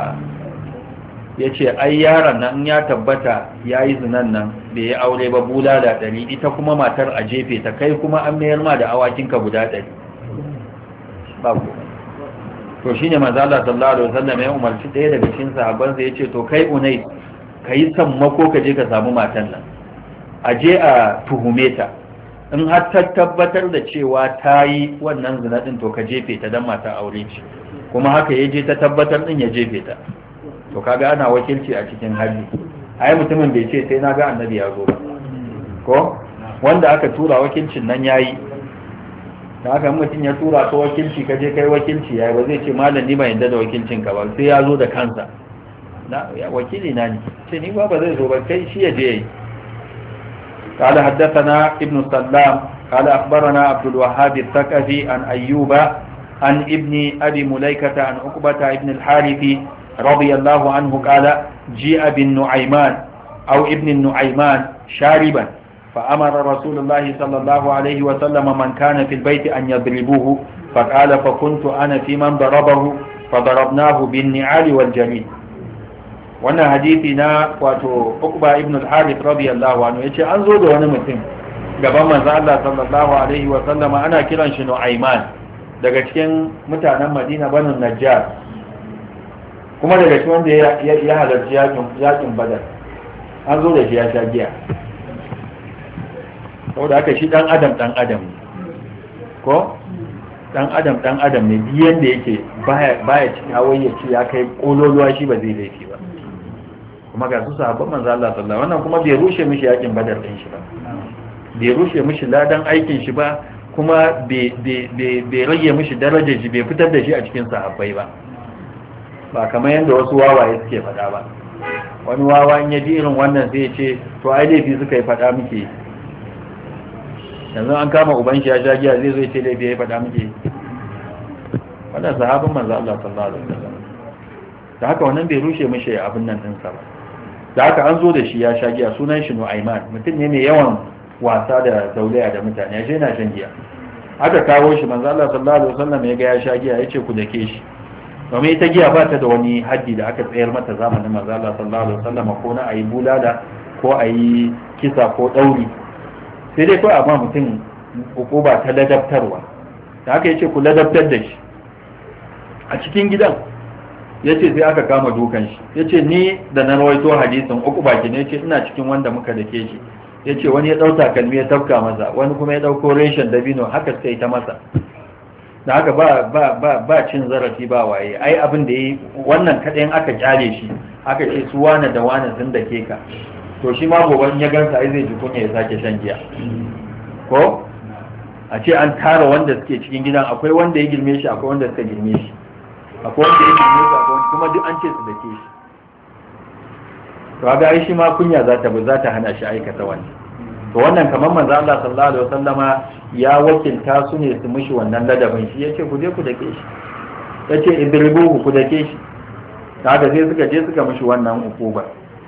A: yace ai yaron nan in ya tabbata yayi zinan nan bai yi aure ba bulala 100, ita kuma matar a jefe ta, kai kuma an mayar ma da awakinka guda 100 ba ko. to shine manzo Allah sallallahu alaihi wasallam ya umarci ɗaya daga cikin sahabbansa yace to kai Unais kai sammako ka je ka samu matan nan, a je a tuhume ta, in har ta tabbatar da cewa ta yi wannan zina din to ka jefe ta dan mata aure ce, kuma haka ya je ta tabbatar din ya jefe ta. to kaga ana wakilci a cikin haddi. ai mutumin bai ce sai na ga annabi ya zo ba ko wanda aka tura wakilcin nan yayi. da haka mutum ya tura ta wakilci ka je kai wakilci yayi, ba zai ce malam ni ba yanda da wakilcin ka ba, sai ya zo da kansa. na ya wakili na ni ce ni ba zai zo ba, kai shi ya je yayi. قال حدثنا ابن السلام قال أخبرنا عبد الوهاب الثقفي عن أيوب عن ابن أبي مليكة عن عقبة ابن الحارث رضي الله عنه قال جيء بالنعيمان أو ابن النعيمان شاربا فأمر رسول الله صلى الله عليه وسلم من كان في البيت أن يضربوه فقال فكنت أنا في من ضربه فضربناه بالنعال والجليد. wannan hadisi na wato Uqba ibn al-Harith radiyallahu anhu yace an zo da wani mutum gaban manzo Allah sallallahu alaihi wa sallama, ana kiran shi Nu'ayman, daga cikin mutanen Madina Banu Najjar, kuma daga cikin wanda ya halarci yakin Badar. an zo da shi ya sha giya, saboda haka shi dan adam ko dan adam ne, biyan da yake baya cikin hawayyaci ya kai kololuwa, shi ba zai laifi ba. kuma ga su sahabban manzo Allah sallallahu alaihi wasallam, wannan kuma bai rushe mishi yakin Badar din shi ba, bai rushe mishi ladan aikin shi ba, kuma bai rage mishi darajar shi, bai fitar da shi a cikin sahabbai ba. ba kamar yadda wasu wawaye suke faɗa ba. wani wawa in ya ji irin wannan zai ce to ai laifi suka yi faɗa muke, yanzu an kama uban shi ya sha giya zai zo ya ce laifi ya yi faɗa muke. wannan sahabban manzo Allah sallallahu alaihi wasallam, da haka wannan bai rushe mishi abin nan ɗinsa ba. da haka an zo da shi ya sha giya, sunan shi Nu'ayman, mutum ne mai yawan wasa da zaulaya da mutane, ya yana shan giya. aka kawo shi manzo Allah sallallahu alaihi wasallam ya ga ya sha giya, yace ku dake shi, domin ita giya ba ta da wani haddi da aka tsayar mata zamanin manzo Allah sallallahu alaihi wasallam, ko na ayi bulala ko ayi kisa ko dauri, sai dai ko amma mutum hukuma ta ladabtarwa. da haka yace ku ladabtar da shi a cikin gidan. yace sai aka kama dukan shi, yace ni da na rawaito hadisin uku baki ne, yace ina cikin wanda muka dake shi. yace wani ya dauka kalmi ya tafka masa, wani kuma ya dauko reshen dabino, haka sai ta masa. da haka ba cin zarafi ba waye, ai abin da yayi wannan kadan aka kyale shi, aka ce su wani da wani sun dake ka, to shi ma gobe ya gansa ai zai ji kunya ya sake shan giya ko. a ce an tara wanda suke cikin gidan, akwai wanda ya girme shi, akwai wanda suka girme shi, akwai wanda ya girme shi, akwai kuma duk an ce su dake shi. to ga ai shi ma kunya za ta hana shi aikata wani. to wannan kamar manzo Allah sallallahu alaihi wasallama ya wakilta su ne su mishi wannan ladabin, shi yace ku je ku dake shi, yace idribuhu ku dake shi. kaga sai suka je suka mishi wannan ukuba.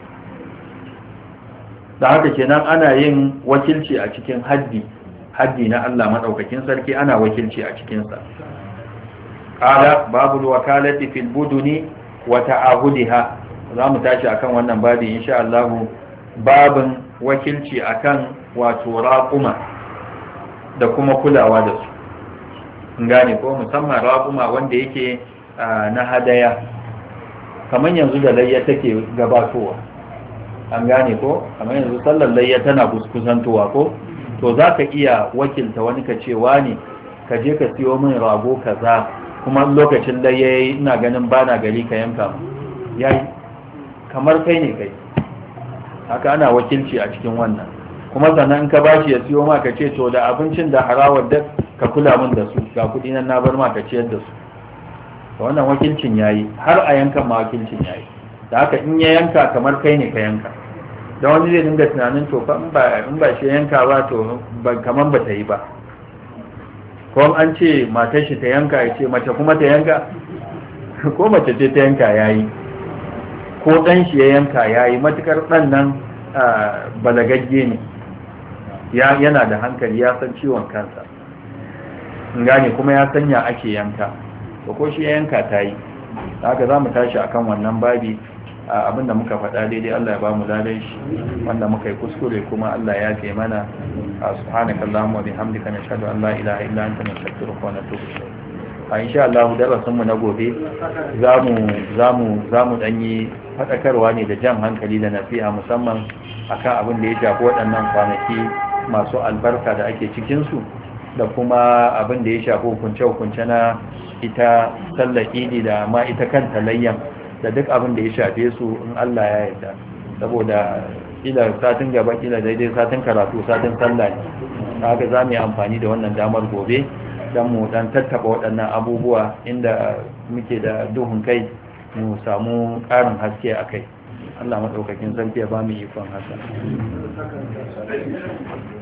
A: da haka kenan ana yin wakilci a cikin haddi na Allah madaukakin sarki, ana wakilci a cikin sa. qala babul wakalati fil buduni wa ta'ahudiha, za mu tashi akan wannan babi insha Allah, babin wakilci akan wato raquma da kuma kulawa da su. gane ko musamman raquma wanda yake na hadaya, kamar yanzu da layya take gabatowa, an gane ko kamar yanzu sallar layya tana kusantowa ko, to za ka iya wakilta wani ka ce wani ka je ka siyo min rago kaza, kuma lokacin layya yayi ina ganin bana gari ka yanka mu, yayi kamar kai ne kai. haka ana wakilci a cikin wannan. Kuma sannan ka bashi ya siyo ma ka ce to da abincin da harawar da ka kula min da su, ga kuɗi nan na bar ma ka ciyar da su. Wannan wakilcin yayi, har a yankan ma wakilcin yayi. Da haka in ya yanka kamar kai ne ka yanka. Da wani zai dinga tunanin to fa in ba shi yanka ba to kamar ba ta yi ba. Ko an ce matar shi ta yanka ya ce mace kuma ta yanka, ko mace ce ta yanka yayi, ko ɗan shi ya yanka yayi, matukar ɗan nan balagagge ne, yana da hankali, ya san ciwon kansa, in gane kuma ya sanya ake yanka, to ko shi ya yanka ta yi. Haka za mu tashi akan wannan babi. Abinda muka faɗa daidai Allah ya ba mu ladan shi, wanda muka yi kuskure kuma Allah ya yafe mana. Subhanaka Allahumma wa bihamdika nashhadu an la ilaha illa anta nastaghfiruka wa natubu ilayk. Insha Allah darasin mu na gobe zamu dan yi fadakarwa ne da jan hankali da nasiha musamman akan abin da ya shafi waɗannan kwanaki masu albarka da ake cikin su, da kuma abin da ya shafi hukunce na ita sallar idi da ma ita kanta layyan, da duk abin da ya shafe su in Allah ya yarda. Saboda kila satin gaba, kila daidai satin karatu, satin sallah ne. Haka za mu yi amfani da wannan damar gobe don mu dan tattaba waɗannan abubuwa inda muke da duhun kai, mu samu ƙarin haske a kai. Allah maɗaukakin sarki ya ba mu ikon haka.